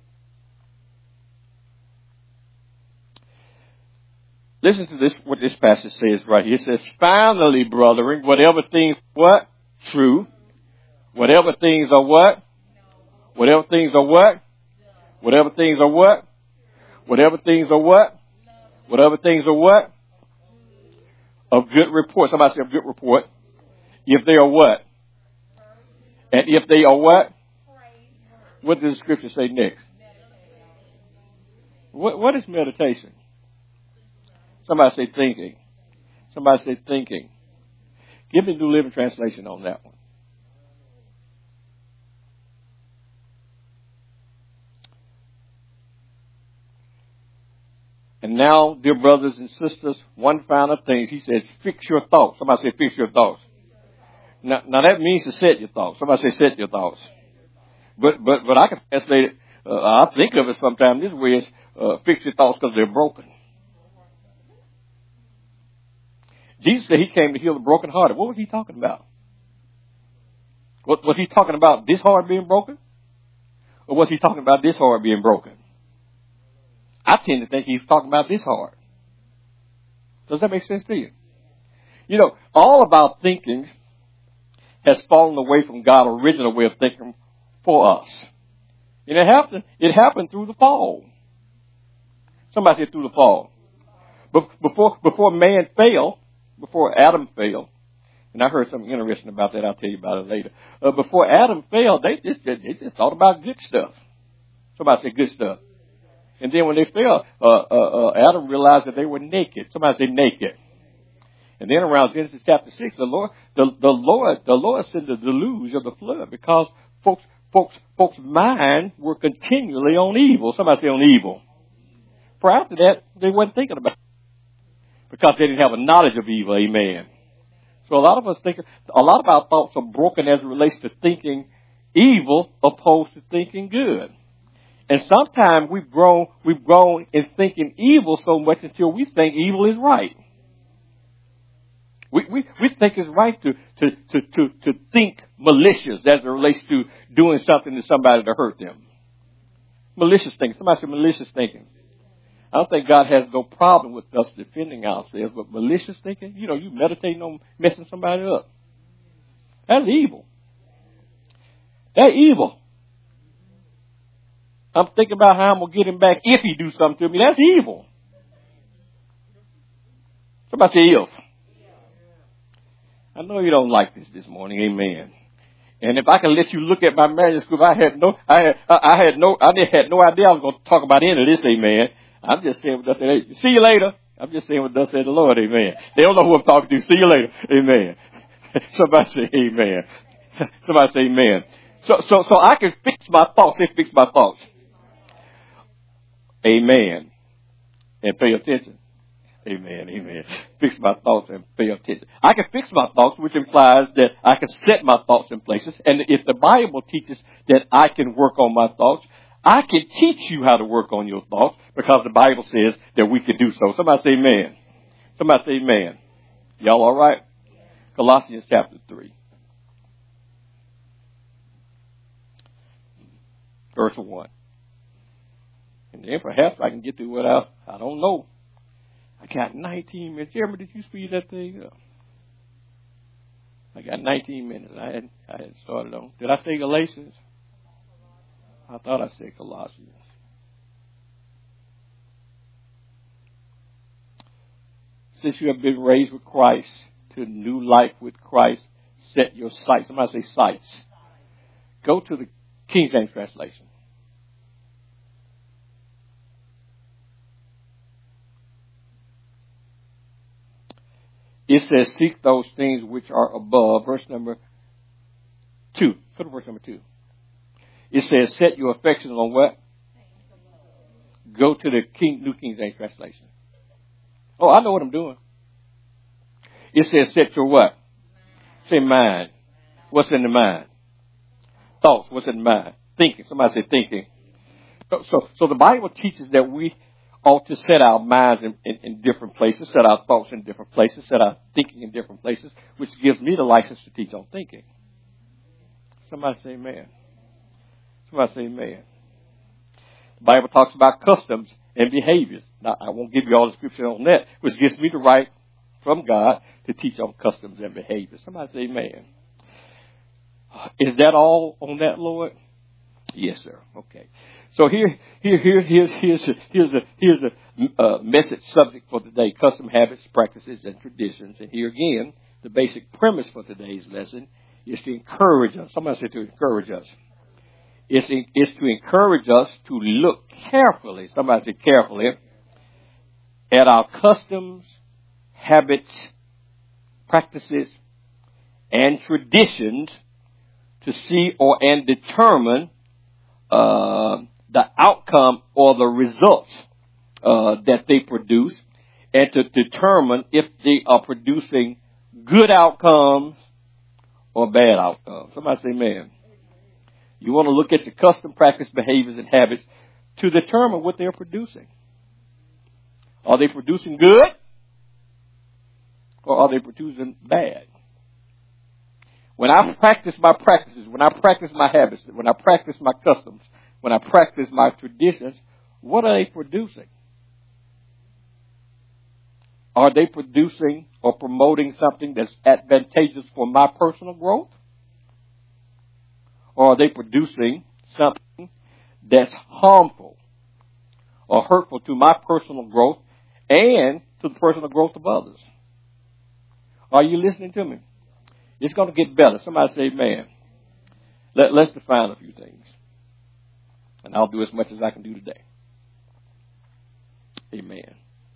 Listen to this, what this passage says right here. It says, finally, brethren, whatever things what? True. Whatever things are what? Whatever things are what? Whatever things are what? Whatever things are what? Whatever things are what? Of good report. Somebody say of good report. If they are what? And if they are what? What does the scripture say next? What, what is meditation? Somebody say thinking. Somebody say thinking. Give me the New Living Translation on that one. And now, dear brothers and sisters, one final thing. He says, fix your thoughts. Somebody say, fix your thoughts. Now, now that means to set your thoughts. Somebody say, set your thoughts. But, but, but I can translate it. Uh, I think of it sometimes this way is, uh, fix your thoughts because they're broken. Jesus said he came to heal the brokenhearted. What was he talking about? What, was he talking about this heart being broken? Or was he talking about this heart being broken? I tend to think he's talking about this heart. Does that make sense to you? You know, all of our thinking has fallen away from God's original way of thinking for us. And it happened, it happened through the fall. Somebody said through the fall. Before, before man fell, before Adam fell, and I heard something interesting about that. I'll tell you about it later. Uh, before Adam fell, they just, they just thought about good stuff. Somebody said good stuff. And then when they fell, uh, uh, uh, Adam realized that they were naked. Somebody say naked. And then around Genesis chapter six, the Lord, the, the Lord, the Lord sent the deluge of the flood because folks, folks, folks' minds were continually on evil. Somebody say on evil. Prior to that, they weren't thinking about it because they didn't have a knowledge of evil. Amen. So a lot of us think, a lot of our thoughts are broken as it relates to thinking evil opposed to thinking good. And sometimes we've grown, we've grown in thinking evil so much until we think evil is right. We, we, we think it's right to, to, to, to, to think malicious as it relates to doing something to somebody to hurt them. Malicious thinking. Somebody said malicious thinking. I don't think God has no problem with us defending ourselves, but malicious thinking, you know, you meditating on messing somebody up. That's evil. That's evil. I'm thinking about how I'm going to get him back if he do something to me. That's evil. Somebody say if. I know you don't like this this morning. Amen. And if I can let you look at my marriage group, I had no, I had, I had no, I had no idea I was going to talk about any of this. Amen. I'm just saying what thus said. Hey, see you later. I'm just saying what thus said the Lord. Amen. They don't know who I'm talking to. See you later. Amen. Somebody say amen. Somebody say amen. So, so, so I can fix my thoughts. Say fix my thoughts. Amen. And pay attention. Amen. Amen. Fix my thoughts and pay attention. I can fix my thoughts, which implies that I can set my thoughts in places. And if the Bible teaches that I can work on my thoughts, I can teach you how to work on your thoughts because the Bible says that we can do so. Somebody say amen. Somebody say amen. Y'all all right? Colossians chapter three. verse one. And then perhaps I can get to what I, I don't know. I got nineteen minutes. Jeremy, did you speed that thing up? I got nineteen minutes. I had I had started on. Did I say Galatians? I thought I said Colossians. Since you have been raised with Christ to new life with Christ, set your sights. Somebody say sights. Go to the King James translation. It says, seek those things which are above. Verse number two. Go to verse number two. It says, set your affections on what? Go to the King, New King James translation. Oh, I know what I'm doing. It says, set your what? Say mind. What's in the mind? Thoughts. What's in the mind? Thinking. Somebody say thinking. So, so, so the Bible teaches that we ought to set our minds in, in, in different places, set our thoughts in different places, set our thinking in different places, which gives me the license to teach on thinking. Somebody say amen. Somebody say amen. The Bible talks about customs and behaviors. Now, I won't give you all the scripture on that, which gives me the right from God to teach on customs and behaviors. Somebody say amen. Is that all on that, Lord? Yes, sir. Okay. So here, here, here, here's, here's, a, here's a, here's a uh, message subject for today: custom habits, practices, and traditions. And here again, the basic premise for today's lesson is to encourage us. Somebody said to encourage us. It's, in, it's to encourage us to look carefully. Somebody said carefully at our customs, habits, practices, and traditions to see or and determine uh, the outcome or the results uh, that they produce, and to determine if they are producing good outcomes or bad outcomes. Somebody say amen. You want to look at your custom, practice, behaviors, and habits to determine what they're producing. Are they producing good? Or are they producing bad? When I practice my practices, when I practice my habits, when I practice my customs, when I practice my traditions, what are they producing? Are they producing or promoting something that's advantageous for my personal growth? Or are they producing something that's harmful or hurtful to my personal growth and to the personal growth of others? Are you listening to me? It's going to get better. Somebody say amen. Let, let's define a few things. And I'll do as much as I can do today. Amen.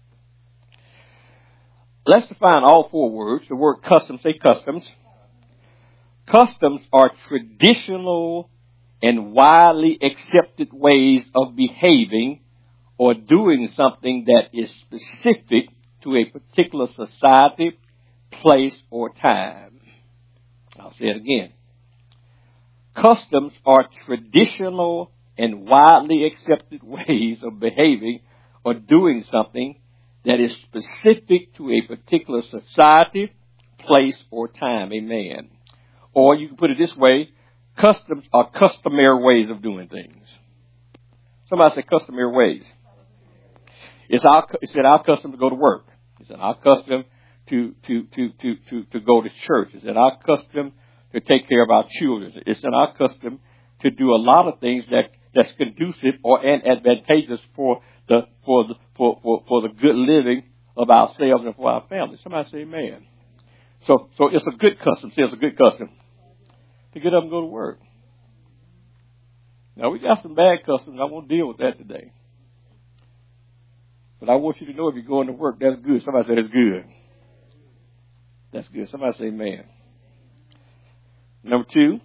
Let's define all four words. The word custom, say customs. Customs are traditional and widely accepted ways of behaving or doing something that is specific to a particular society, place, or time. I'll say it again. Customs are traditional and widely accepted ways of behaving or doing something that is specific to a particular society, place, or time. Amen. Or you can put it this way: customs are customary ways of doing things. Somebody say customary ways. It's our, it's in our custom to go to work. It's in our custom to, to, to, to, to, to go to church. It's in our custom to take care of our children. It's in our custom to do a lot of things that, that's conducive or and advantageous for the, for the, for, for, for the good living of ourselves and for our families. Somebody say amen. So, so it's a good custom. Say it's a good custom to get up and go to work. Now, we got some bad customs. I won't deal with that today. But I want you to know if you're going to work, that's good. Somebody say that's good. That's good. Somebody say amen. Number two.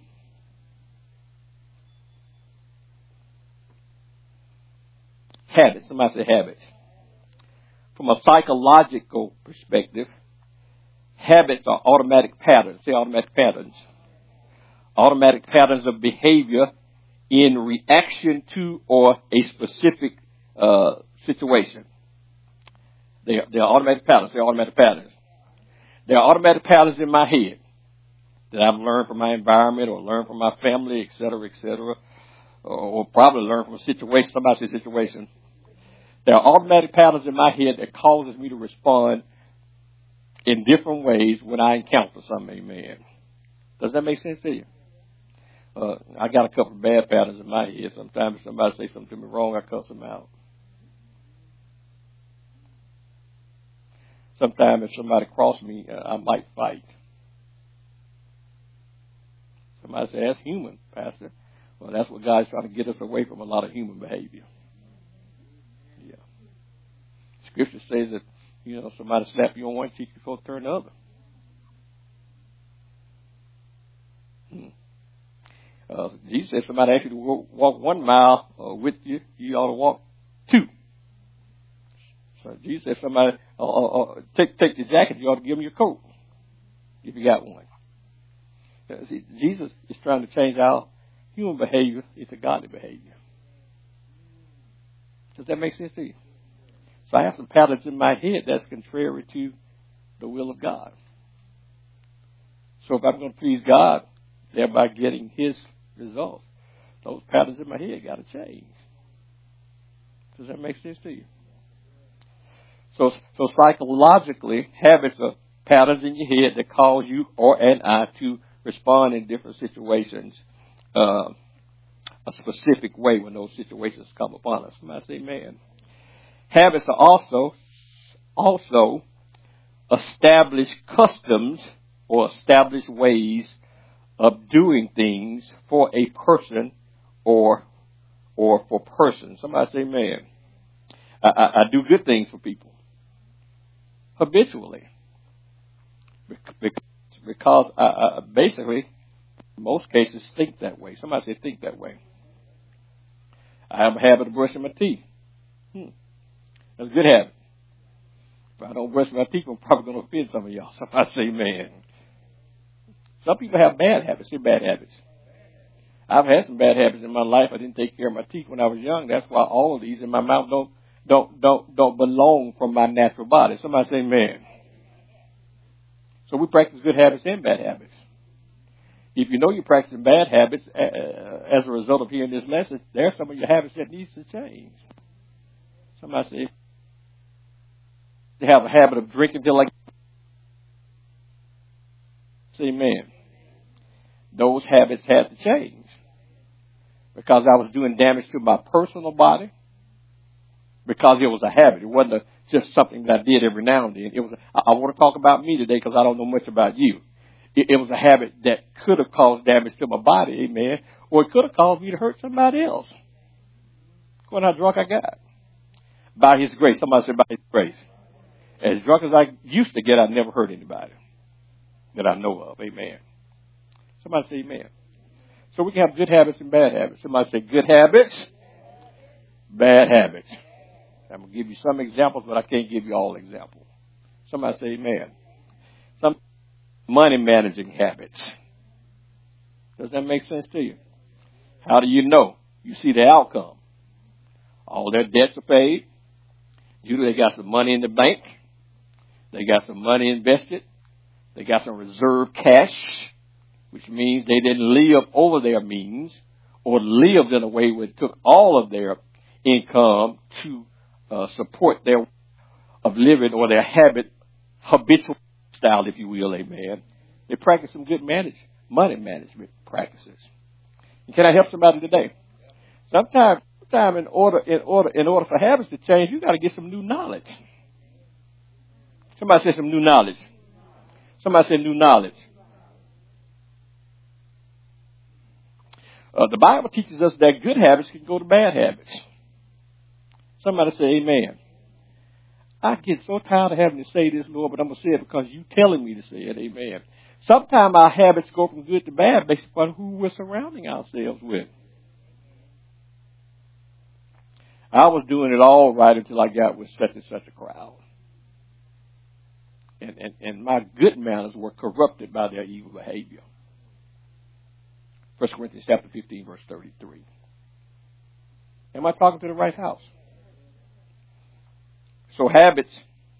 Habits. Somebody say habits. From a psychological perspective, habits are automatic patterns. Say automatic patterns. Automatic patterns of behavior in reaction to or a specific uh, situation. They are, they are automatic patterns. They are automatic patterns. They are automatic patterns in my head that I've learned from my environment or learned from my family, et cetera, et cetera. or probably learn from a situation, somebody's situation. There are automatic patterns in my head that causes me to respond in different ways when I encounter something, amen. Does that make sense to you? Uh, I got a couple of bad patterns in my head. Sometimes if somebody says something to me wrong, I cuss them out. Sometimes if somebody cross me, uh, I might fight. Somebody say, that's human, Pastor. Well, that's what God's trying to get us away from, a lot of human behavior. Yeah. Scripture says that, you know, somebody slap you on one cheek before to turn the other. Hmm. Uh, Jesus said somebody asked you to walk one mile uh, with you, you ought to walk two. So Jesus said somebody uh, uh, take take your jacket, you ought to give them your coat if you got one. Uh, see, Jesus is trying to change our human behavior into godly behavior. Does that make sense to you? So I have some patterns in my head that's contrary to the will of God. So if I'm going to please God, thereby getting His results, those patterns in my head got to change. Does that make sense to you? So, so psychologically, habits are patterns in your head that cause you or and I to respond in different situations, uh, a specific way when those situations come upon us. Somebody say, man. Habits are also, also established customs or established ways of doing things for a person or or for persons. Somebody say, man, I, I, I do good things for people habitually because I, I basically, in most cases, think that way. Somebody say, think that way. I have a habit of brushing my teeth. Hmm. That's a good habit. If I don't brush my teeth, I'm probably going to offend some of y'all. Somebody say, man. Some people have bad habits. They're bad habits. I've had some bad habits in my life. I didn't take care of my teeth when I was young. That's why all of these in my mouth don't don't don't don't belong from my natural body. Somebody say, man. So we practice good habits and bad habits. If you know you're practicing bad habits uh, as a result of hearing this lesson, there are some of your habits that needs to change. Somebody say, they have a habit of drinking till like. Say, man. Those habits had to change because I was doing damage to my personal body because it was a habit. It wasn't a, just something that I did every now and then. It was. A, I, I want to talk about me today because I don't know much about you. It, it was a habit that could have caused damage to my body, amen, or it could have caused me to hurt somebody else. Look how drunk I got. By His grace. Somebody said by His grace. As drunk as I used to get, I never hurt anybody that I know of, amen. Somebody say amen. So we can have good habits and bad habits. Somebody say good habits, bad habits. I'm going to give you some examples, but I can't give you all examples. Somebody say amen. Some money managing habits. Does that make sense to you? How do you know? You see the outcome. All their debts are paid. Usually they got some money in the bank. They got some money invested. They got some reserve cash, which means they didn't live over their means or lived in a way where it took all of their income to uh, support their of living or their habit, habitual style, if you will, amen. They practice some good manage, money management practices. And can I help somebody today? Sometimes, sometime in order, in order, in order for habits to change, you got to get some new knowledge. Somebody say some new knowledge. Somebody said new knowledge. Uh, the Bible teaches us that good habits can go to bad habits. Somebody say amen. I get so tired of having to say this, Lord, but I'm going to say it because you're telling me to say it, amen. Sometimes our habits go from good to bad based upon who we're surrounding ourselves with. I was doing it all right until I got with such and such a crowd. And, and, and my good manners were corrupted by their evil behavior. First Corinthians chapter fifteen, verse thirty-three. Am I talking to the right house? So habits,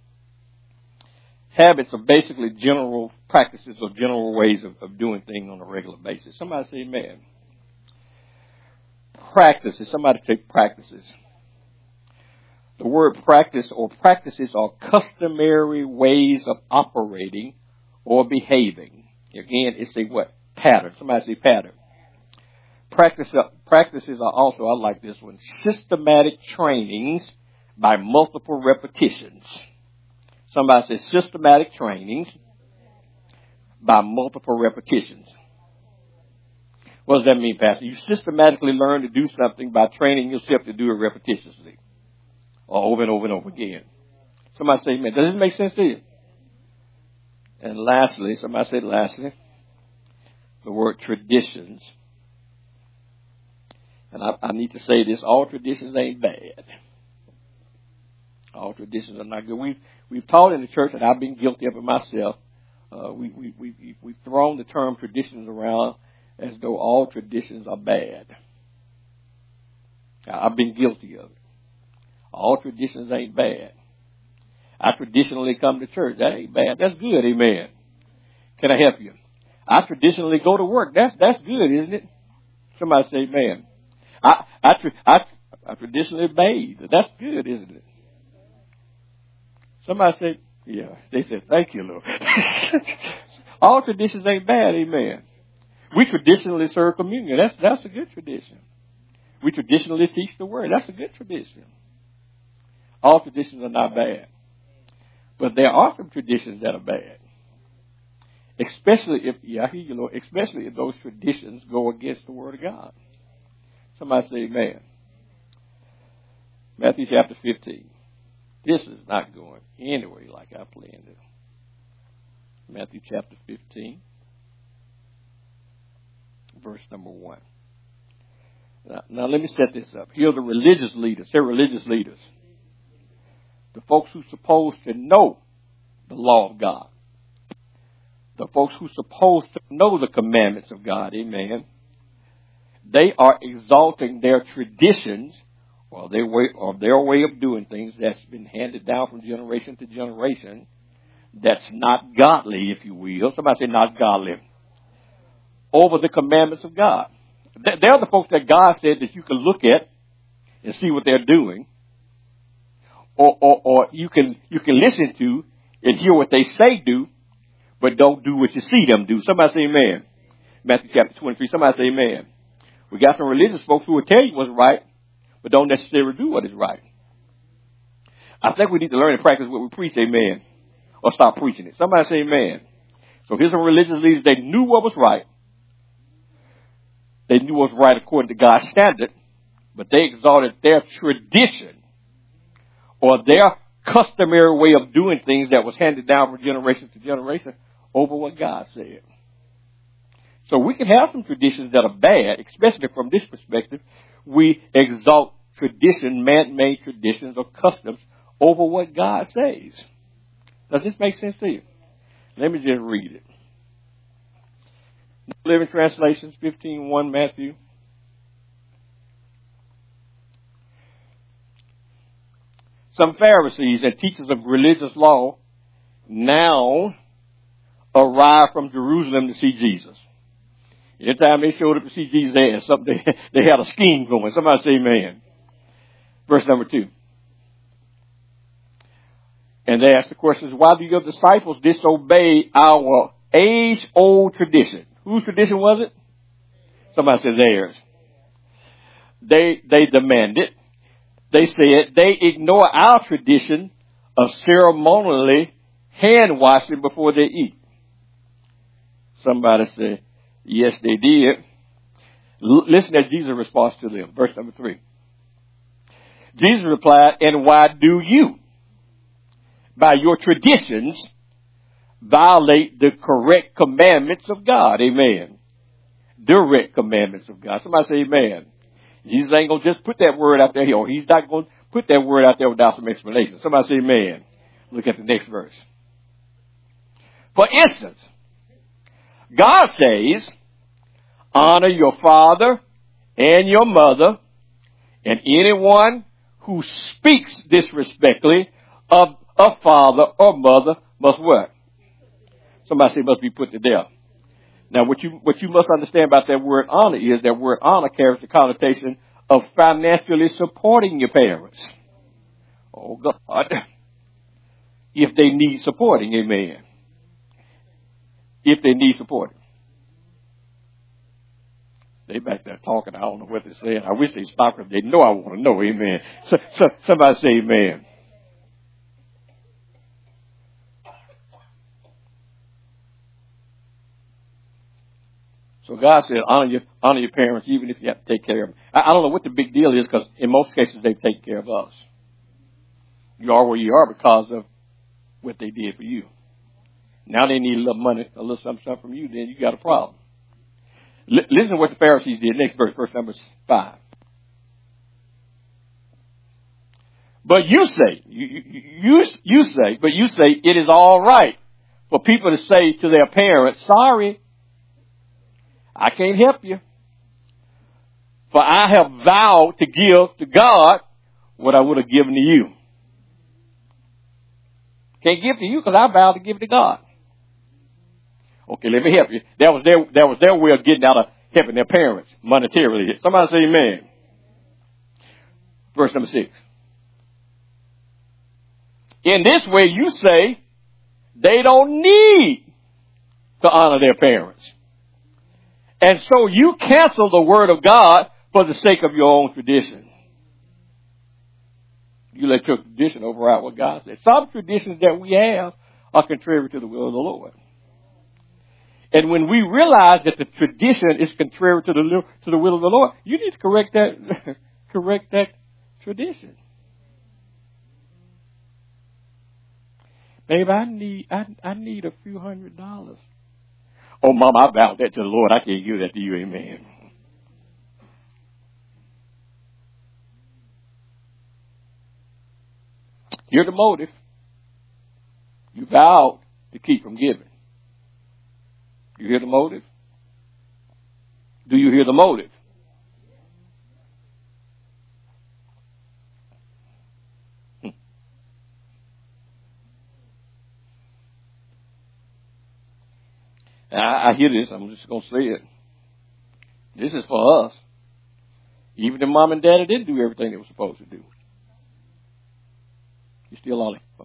habits are basically general practices or general ways of, of doing things on a regular basis. Somebody say amen. practices. Somebody take practices. The word practice or practices are customary ways of operating or behaving. Again, it's a what? Pattern. Somebody say pattern. Practice, practices are also, I like this one, systematic trainings by multiple repetitions. Somebody says systematic trainings by multiple repetitions. What does that mean, Pastor? You systematically learn to do something by training yourself to do it repetitiously or over and over and over again. Somebody say amen. Does this make sense to you? And lastly, somebody said lastly, the word traditions. And I, I need to say this, all traditions ain't bad. All traditions are not good. We've, we've taught in the church, and I've been guilty of it myself. Uh, we, we, we, we've thrown the term traditions around as though all traditions are bad. I've been guilty of it. All traditions ain't bad. I traditionally come to church. That ain't bad. That's good, amen. Can I help you? I traditionally go to work. That's that's good, isn't it? Somebody say amen. I I, I, I traditionally bathe. That's good, isn't it? Somebody say, yeah. They said, thank you, Lord. All traditions ain't bad, amen. We traditionally serve communion. That's that's a good tradition. We traditionally teach the word. That's a good tradition. All traditions are not bad. But there are some traditions that are bad. Especially if, yeah, I hear you, Lord, especially if those traditions go against the word of God. Somebody say amen. Matthew chapter fifteen. This is not going anyway like I planned it. Matthew chapter fifteen, verse number one. Now, now let me set this up. Here are the religious leaders. They're religious leaders. The folks who are supposed to know the law of God. The folks who are supposed to know the commandments of God. Amen. They are exalting their traditions or their way, or their way of doing things that's been handed down from generation to generation. That's not godly, if you will. Somebody say not godly. Over the commandments of God. They're the folks that God said that you can look at and see what they're doing. Or, or, or you can, you can listen to and hear what they say do, but don't do what you see them do. Somebody say amen. Matthew chapter twenty-three. Somebody say amen. We got some religious folks who will tell you what's right, but don't necessarily do what is right. I think we need to learn and practice what we preach, amen. Or stop preaching it. Somebody say amen. So here's some religious leaders. They knew what was right. They knew what was right according to God's standard, but they exalted their tradition or their customary way of doing things that was handed down from generation to generation over what God said. So we can have some traditions that are bad, especially from this perspective. We exalt tradition, man-made traditions or customs over what God says. Does this make sense to you? Let me just read it. Living Translations, fifteen one, Matthew. Some Pharisees and teachers of religious law now arrived from Jerusalem to see Jesus. Every time they showed up to see Jesus, they had something. They, they had a scheme going. Somebody say amen. Verse number two. And they asked the questions, why do your disciples disobey our age-old tradition? Whose tradition was it? Somebody said theirs. They, they demanded. They said they ignore our tradition of ceremonially hand washing before they eat. Somebody said, yes, they did. L- listen to Jesus' response to them. Verse number three. Jesus replied, and why do you, by your traditions, violate the correct commandments of God? Amen. Direct commandments of God. Somebody say amen. Jesus ain't going to just put that word out there, or he's not going to put that word out there without some explanation. Somebody say amen. Look at the next verse. For instance, God says, honor your father and your mother, and anyone who speaks disrespectfully of a father or mother must what? Somebody say must be put to death. Now, what you what you must understand about that word honor is that word honor carries the connotation of financially supporting your parents. Oh, God. If they need supporting, amen. If they need supporting. They back there talking. I don't know what they're saying. I wish they'd stop because they know I want to know, amen. So, so somebody say amen. So God said, honor your, honor your parents even if you have to take care of them. I, I don't know what the big deal is because in most cases they take care of us. You are where you are because of what they did for you. Now they need a little money, a little something, something from you, then you got a problem. L- listen to what the Pharisees did. Next verse, verse number five. But you say, you, you, you, you say, but you say it is all right for people to say to their parents, sorry, I can't help you. For I have vowed to give to God what I would have given to you. Can't give to you because I vowed to give to God. Okay, let me help you. That was their, that was their way of getting out of helping their parents monetarily. Somebody say amen. Verse number six. In this way you say they don't need to honor their parents. And so you cancel the word of God for the sake of your own tradition. You let your tradition override what God said. Some traditions that we have are contrary to the will of the Lord. And when we realize that the tradition is contrary to the to the will of the Lord, you need to correct that correct that tradition. Babe, I need I I need a few hundred dollars. Oh, Mom, I vowed that to the Lord. I can't give that to you, amen. Here's the motive. You vowed to keep from giving. You hear the motive? Do you hear the motive? Hmm. I, I hear this. I'm just going to say it. This is for us. Even if Mom and Daddy didn't do everything they were supposed to do, you still ought to help them.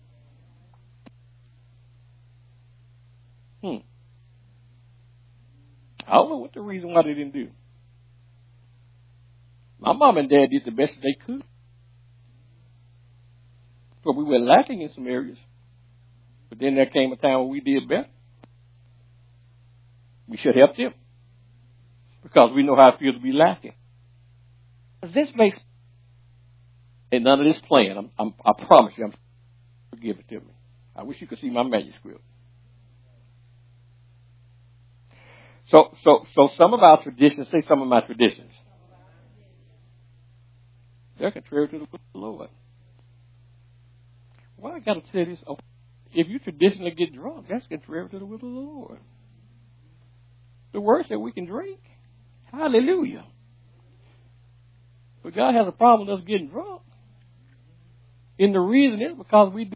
Hmm. I don't know what the reason why they didn't do. My mom and dad did the best they could. But we were lacking in some areas. But then there came a time when we did better. We should help them. Because we know how it feels to be lacking. This makes, and none of this plan, I'm, I'm, I promise you, I'm give it to me. I wish you could see my manuscript. So, so, so some of our traditions, say some of my traditions, they're contrary to the will of the Lord. Well, I got to tell you this. Oh, if you traditionally get drunk, that's contrary to the will of the Lord. The word said we can drink. Hallelujah. But God has a problem with us getting drunk. And the reason is because we do.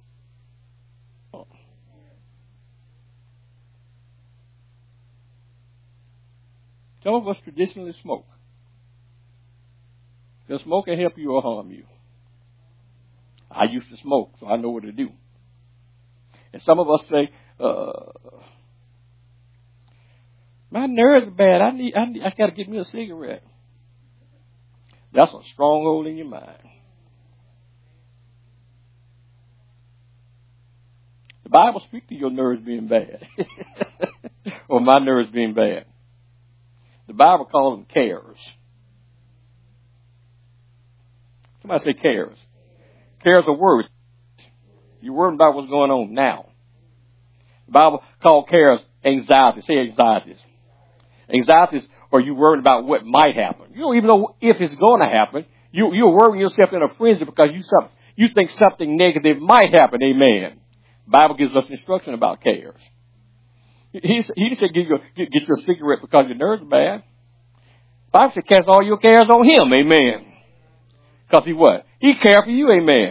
Some of us traditionally smoke. Does smoking help you or harm you? I used to smoke, so I know what to do. And some of us say, uh, my nerves are bad. I need, I need, I got to get me a cigarette. That's a stronghold in your mind. The Bible speaks to your nerves being bad. Or my nerves being bad. The Bible calls them cares. Somebody say cares. Cares are worries. You're worried about what's going on now. The Bible calls cares anxieties. Say anxieties. Anxieties are you worried about what might happen. You don't even know if it's going to happen. You, you're worrying yourself in a frenzy because you, you think something negative might happen. Amen. The Bible gives us instruction about cares. He, he said get your, get, get your cigarette because your nerves are bad. The Bible said cast all your cares on him. Amen. Because he what? He cares for you. Amen.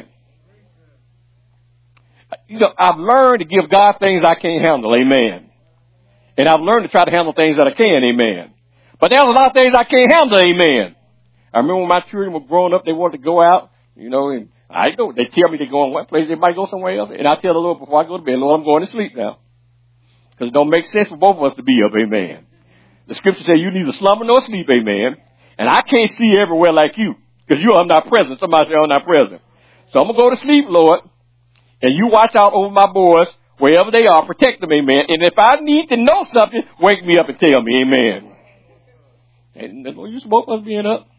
You know, I've learned to give God things I can't handle. Amen. And I've learned to try to handle things that I can. Amen. But there's a lot of things I can't handle. Amen. I remember when my children were growing up, they wanted to go out, you know, and I go, they tell me to go in one place, they might go somewhere else. And I tell the Lord before I go to bed, Lord, I'm going to sleep now. Because it don't make sense for both of us to be up, amen. The scripture says you neither slumber nor sleep, amen. And I can't see everywhere like you, because you're omnipresent. Somebody say omnipresent. So I'm going to go to sleep, Lord, and you watch out over my boys, wherever they are, protect them, amen. And if I need to know something, wake me up and tell me, amen. And the Lord used to both of us being up.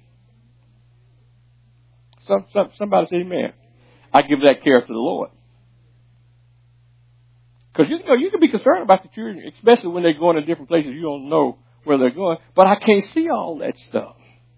Some, some, somebody say, amen. I give that care to the Lord. Because you know, you can be concerned about the children, especially when they're going to different places. You don't know where they're going. But I can't see all that stuff.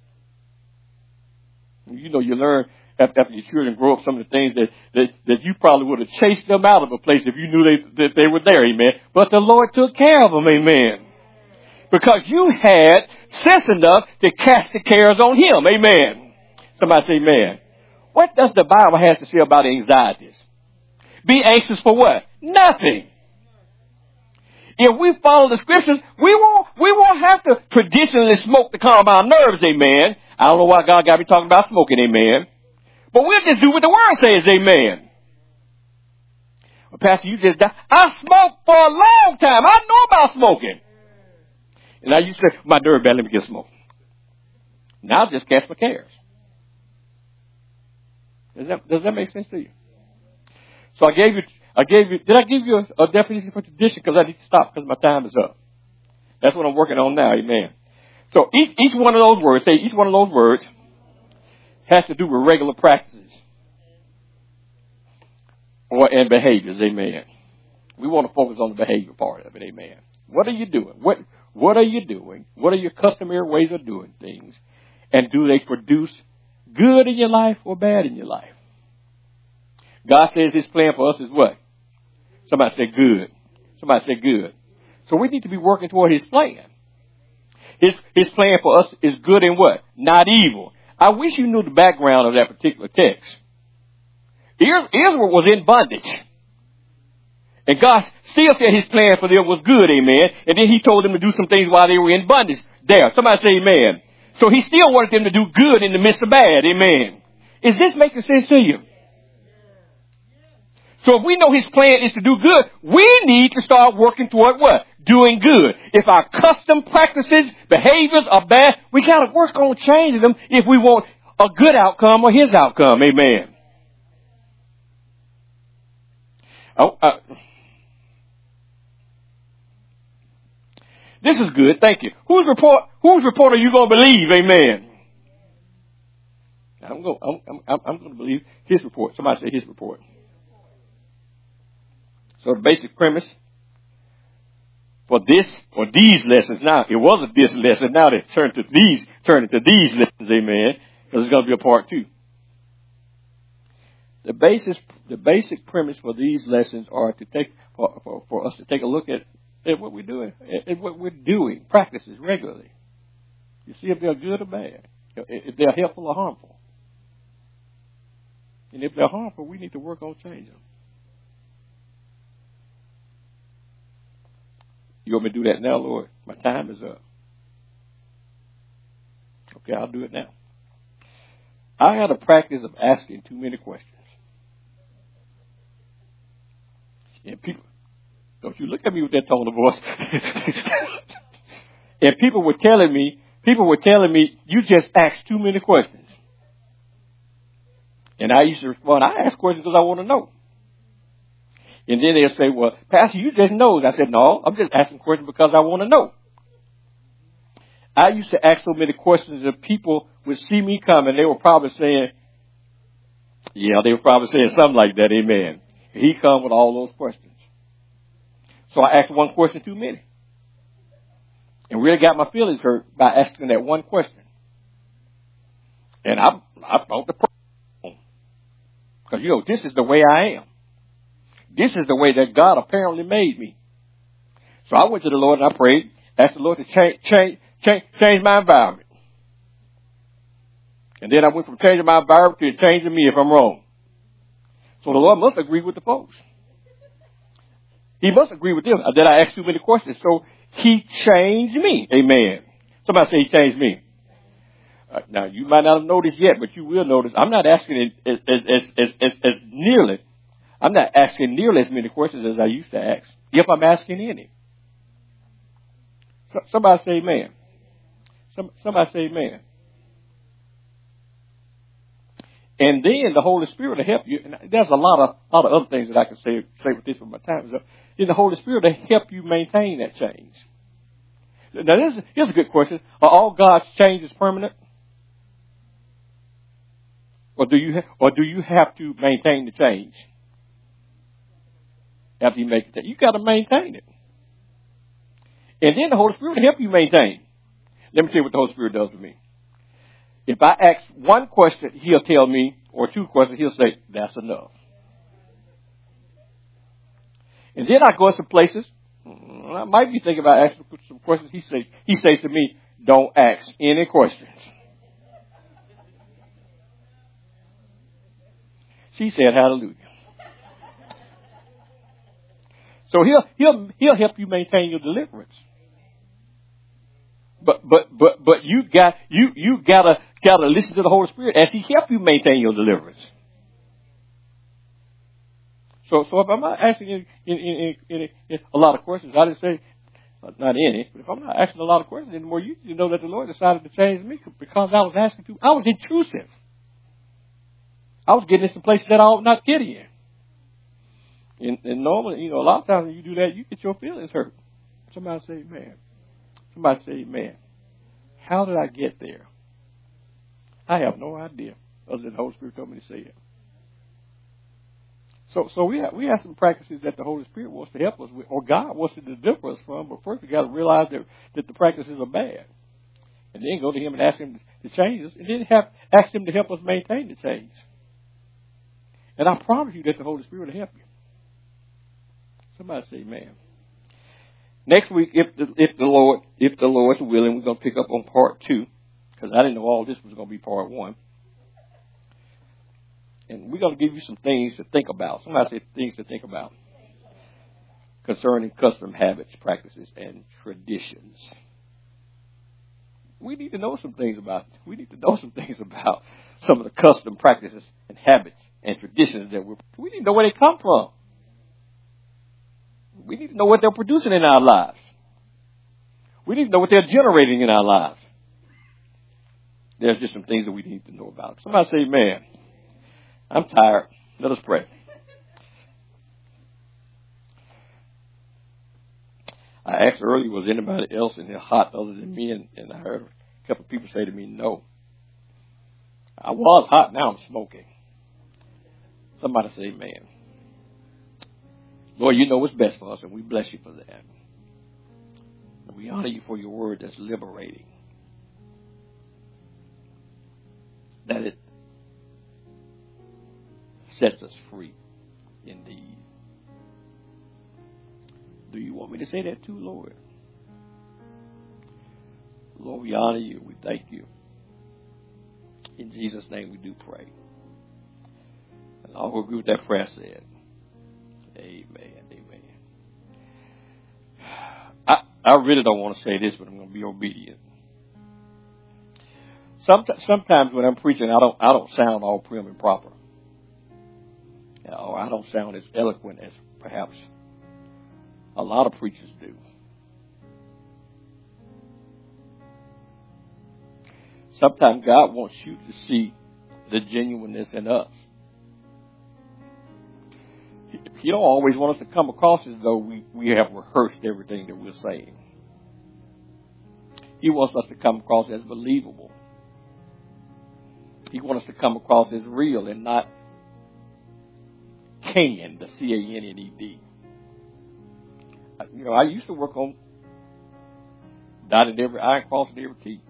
You know, you learn after, after your children grow up some of the things that, that, that you probably would have chased them out of a place if you knew they, that they were there, amen. But the Lord took care of them, amen. Because you had sense enough to cast the cares on Him, amen. Somebody say, amen. What does the Bible have to say about anxieties? Be anxious for what? Nothing. If we follow the scriptures, we won't, we won't have to traditionally smoke to calm our nerves, amen. I don't know why God got me talking about smoking, amen. But we'll just do what the word says, amen. Well, Pastor, you just died. I smoked for a long time. I know about smoking. And I used to say, my nerve bad, let me get smoke. Now I just cast my cares. Does that, does that make sense to you? So I gave you, I gave you, did I give you a, a definition for tradition? Because I need to stop because my time is up. That's what I'm working on now, amen. So each, each one of those words, say each one of those words has to do with regular practices or and behaviors, amen. We want to focus on the behavior part of it, amen. What are you doing? What, what are you doing? What are your customary ways of doing things? And do they produce good in your life or bad in your life? God says His plan for us is what? Somebody say good. Somebody say good. So we need to be working toward His plan. His, his plan for us is good and what? Not evil. I wish you knew the background of that particular text. Israel was in bondage. And God still said His plan for them was good, amen. And then He told them to do some things while they were in bondage. There. Somebody say amen. So He still wanted them to do good in the midst of bad, amen. Is this making sense to you? So if we know His plan is to do good, we need to start working toward what? Doing good. If our custom practices, behaviors are bad, we got to work on changing them if we want a good outcome or His outcome. Amen. Oh, uh, this is good. Thank you. Whose report? Whose report are you going to believe? Amen. I'm going. I'm, I'm, I'm going to believe His report. Somebody say His report. So the basic premise for this or these lessons now, it was a this lesson. Now they turn to these, turn into these lessons, amen, because it's going to be a part two. The basis, the basic premise for these lessons are to take, for, for, for us to take a look at, at what we're doing, at, at what we're doing, practices regularly. You see if they're good or bad, if they're helpful or harmful. And if they're harmful, we need to work on changing them. You want me to do that now, Lord? My time is up. Okay, I'll do it now. I had a practice of asking too many questions. And people, don't you look at me with that tone of voice. And people were telling me, people were telling me, you just asked too many questions. And I used to respond, I ask questions because I want to know. And then they'll say, well, Pastor, you just know. I said, no, I'm just asking questions because I want to know. I used to ask so many questions that people would see me coming. They were probably saying, yeah, they were probably saying something like that. Amen. He come with all those questions. So I asked one question too many. And really got my feelings hurt by asking that one question. And I, I brought the problem. Because, you know, this is the way I am. This is the way that God apparently made me. So I went to the Lord and I prayed, asked the Lord to change, change, change, change my environment. And then I went from changing my environment to changing me if I'm wrong. So the Lord must agree with the folks. He must agree with them that I asked too many questions. So He changed me. Amen. Somebody say He changed me. Uh, now, you might not have noticed yet, but you will notice. I'm not asking as, as, as, as, as, as nearly, I'm not asking nearly as many questions as I used to ask, if I'm asking any. So, somebody say amen. Some, somebody say amen. And then the Holy Spirit will help you. And there's a lot of, lot of other things that I can say, say with this when my time is up. Then the Holy Spirit will help you maintain that change. Now, this is, here's a good question. Are all God's changes permanent? Or do you, ha- or do you have to maintain the change after you make it? You got to maintain it. And then the Holy Spirit will help you maintain. Let me tell you what the Holy Spirit does for me. If I ask one question, he'll tell me, or two questions, he'll say, that's enough. And then I go some places, I might be thinking about asking some questions. He says, he says to me, don't ask any questions. She said, hallelujah. So he'll, he'll, he'll help you maintain your deliverance. But, but, but, but you got, you, you gotta, gotta listen to the Holy Spirit as he help you maintain your deliverance. So, so if I'm not asking in, in, in, in, in a lot of questions, I didn't say, not any, but if I'm not asking a lot of questions anymore, you, you know that the Lord decided to change me because I was asking too, I was intrusive. I was getting in some places that I ought not get in. And, and normally, you know, a lot of times when you do that, you get your feelings hurt. Somebody say amen. Somebody say amen. How did I get there? I have no idea, other than the Holy Spirit told me to say it. So, so we have, we have some practices that the Holy Spirit wants to help us with, or God wants to deliver us from. But first, we got to realize that, that the practices are bad, and then go to Him and ask Him to change us, and then have ask Him to help us maintain the change. And I promise you that the Holy Spirit will help you. Somebody say amen. Next week, if the, if the Lord, if the Lord's willing, we're going to pick up on part two, because I didn't know all this was going to be part one. And we're going to give you some things to think about. Somebody say things to think about concerning custom habits, practices, and traditions. We need to know some things about, we need to know some things about some of the custom practices and habits and traditions that we're, we need to know where they come from. We need to know what they're producing in our lives. We need to know what they're generating in our lives. There's just some things that we need to know about. Somebody say amen. I'm tired. Let us pray. I asked earlier, was anybody else in here hot other than me? And, and I heard a couple of people say to me, no. I was hot, now I'm smoking. Somebody say amen. Lord, you know what's best for us, and we bless you for that. And we honor you for your word that's liberating. That it sets us free indeed. Do you want me to say that too, Lord? Lord, we honor you. We thank you. In Jesus' name we do pray. And all who agree with that prayer said, amen, amen. I, I really don't want to say this, but I'm going to be obedient. Sometimes, sometimes when I'm preaching, I don't, I don't sound all prim and proper. Or I don't sound as eloquent as perhaps a lot of preachers do. Sometimes God wants you to see the genuineness in us. He don't always want us to come across as though we, we have rehearsed everything that we're saying. He wants us to come across as believable. He wants us to come across as real and not canned, the C A N N E D. You know, I used to work on dotted every I and crossed every T.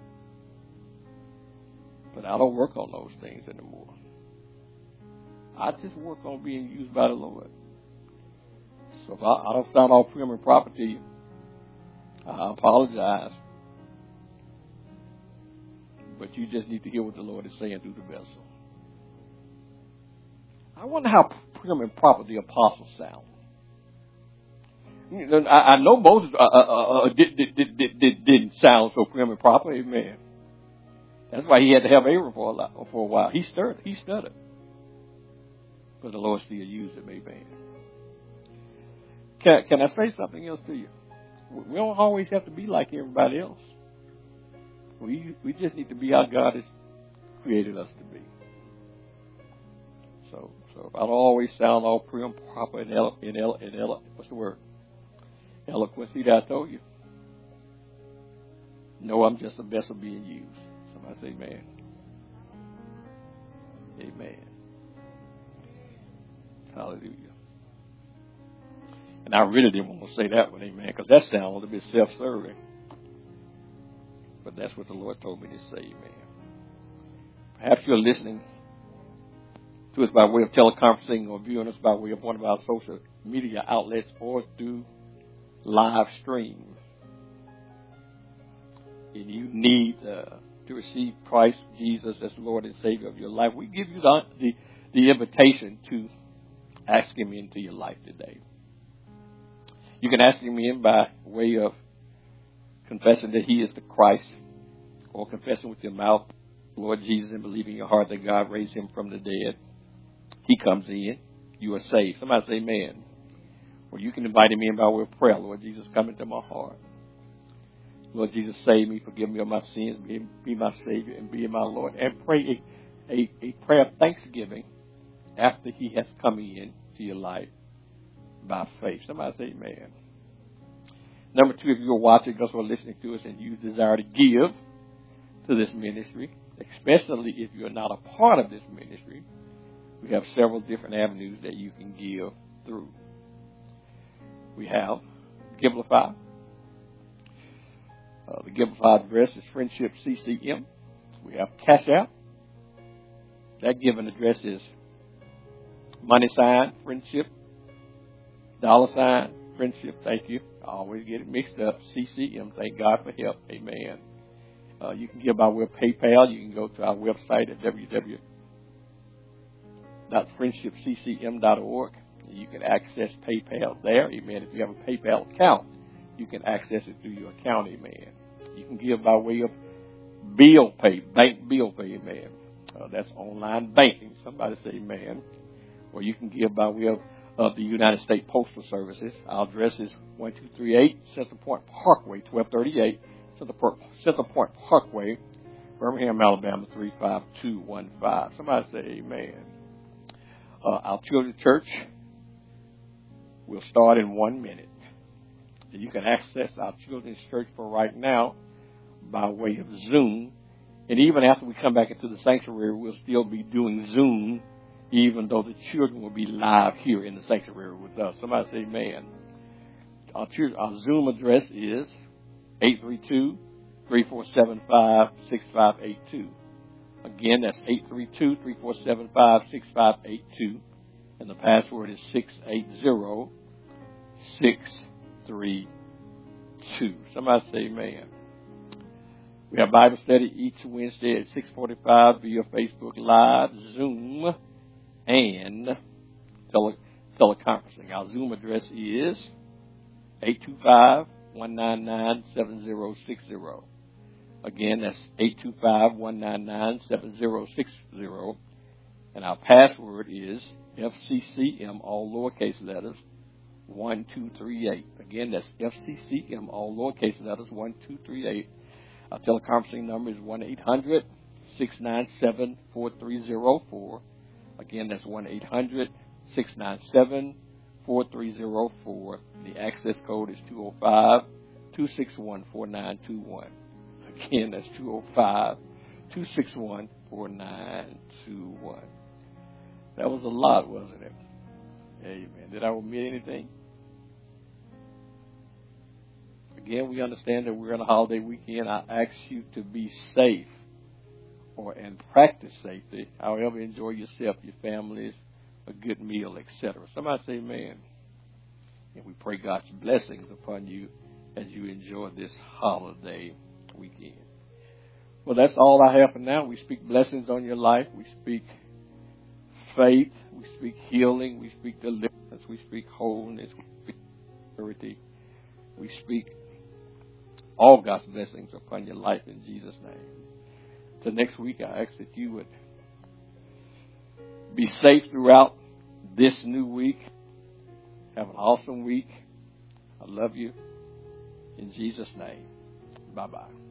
But I don't work on those things anymore. I just work on being used by the Lord. So if I, I don't sound all prim and proper to you, I apologize. But you just need to hear what the Lord is saying through the vessel. I wonder how prim and proper the apostles sound. I, I know Moses uh, uh, uh, did, did, did, did, didn't sound so prim and proper. Amen. That's why he had to have Abram for a, lot, for a while. He stirred, he stuttered. But the Lord still used him, amen. Can, can I say something else to you? We don't always have to be like everybody else. We we just need to be how God has created us to be. So so I don't always sound all prim and proper and elo, and elo, and elo, what's the word? Eloquent. See that I told you? No, I'm just a vessel being used. Somebody say amen. Amen. Hallelujah. And I really didn't want to say that one, amen, because that sounds a little bit self-serving. But that's what the Lord told me to say, amen. Perhaps you're listening to us by way of teleconferencing or viewing us by way of one of our social media outlets or through live stream. And you need uh, to receive Christ Jesus as Lord and Savior of your life. We give you the, the, the invitation to ask Him into your life today. You can ask Him in by way of confessing that He is the Christ, or confessing with your mouth, Lord Jesus, and believing in your heart that God raised Him from the dead. He comes in. You are saved. Somebody say amen. Or you can invite Him in by way of prayer. Lord Jesus, come into my heart. Lord Jesus, save me, forgive me of my sins, be, be my Savior, and be my Lord. And pray a, a, a prayer of thanksgiving after He has come in to your life by faith. Somebody say amen. Number two, if you're watching us or listening to us and you desire to give to this ministry, especially if you're not a part of this ministry, we have several different avenues that you can give through. We have Givelify. Uh, the Givelify address is Friendship C C M. We have Cash App. That given address is money sign Friendship, dollar sign Friendship. Thank you. I always get it mixed up. C C M. Thank God for help. Amen. Uh, you can give by way of PayPal. You can go to our website at w w w dot friendship c c m dot org. You can access PayPal there. Amen. If you have a PayPal account, you can access it through your account. Amen. You can give by way of bill pay, bank bill pay. Amen. Uh, that's online banking. Somebody say amen. Or you can give by way of of the United States Postal Services. Our address is one two three eight Central Point Parkway, twelve thirty-eight Central Point Parkway, Birmingham, Alabama, three five two one five. Somebody say amen. Uh, our children's church will start in one minute. You can access our children's church for right now by way of Zoom. And even after we come back into the sanctuary, we'll still be doing Zoom, even though the children will be live here in the sanctuary with us. Somebody say amen. Our, our Zoom address is eight three two, three four seven five, six five eight two. Again, that's eight three two, three four seven five, six five eight two. And the password is six eight zero, six three two. Somebody say amen. We have Bible study each Wednesday at six forty-five via Facebook Live, Zoom, and tele- teleconferencing. Our Zoom address is eight two five, one nine nine, seven zero six zero. Again, that's eight two five, one nine nine, seven zero six zero. And our password is F C C M, all lowercase letters, one two three eight. Again, that's F C C M, all lowercase letters, one two three eight. Our teleconferencing number is one eight hundred, six nine seven, four three zero four. Again, that's one eight hundred, six nine seven, four three zero four. The access code is two oh five, two six one, four nine two one. Again, that's two oh five, two six one, four nine two one. That was a lot, wasn't it? Amen. Did I omit anything? Again, we understand that we're on a holiday weekend. I ask you to be safe or and practice safety. However, enjoy yourself, your families, a good meal, et cetera. Somebody say amen. And we pray God's blessings upon you as you enjoy this holiday weekend. Well, that's all I have for now. We speak blessings on your life. We speak faith. We speak healing. We speak deliverance. We speak wholeness. We speak purity. We speak all God's blessings upon your life in Jesus' name. till next week, I ask that you would be safe throughout this new week. Have an awesome week. I love you. In Jesus' name, bye-bye.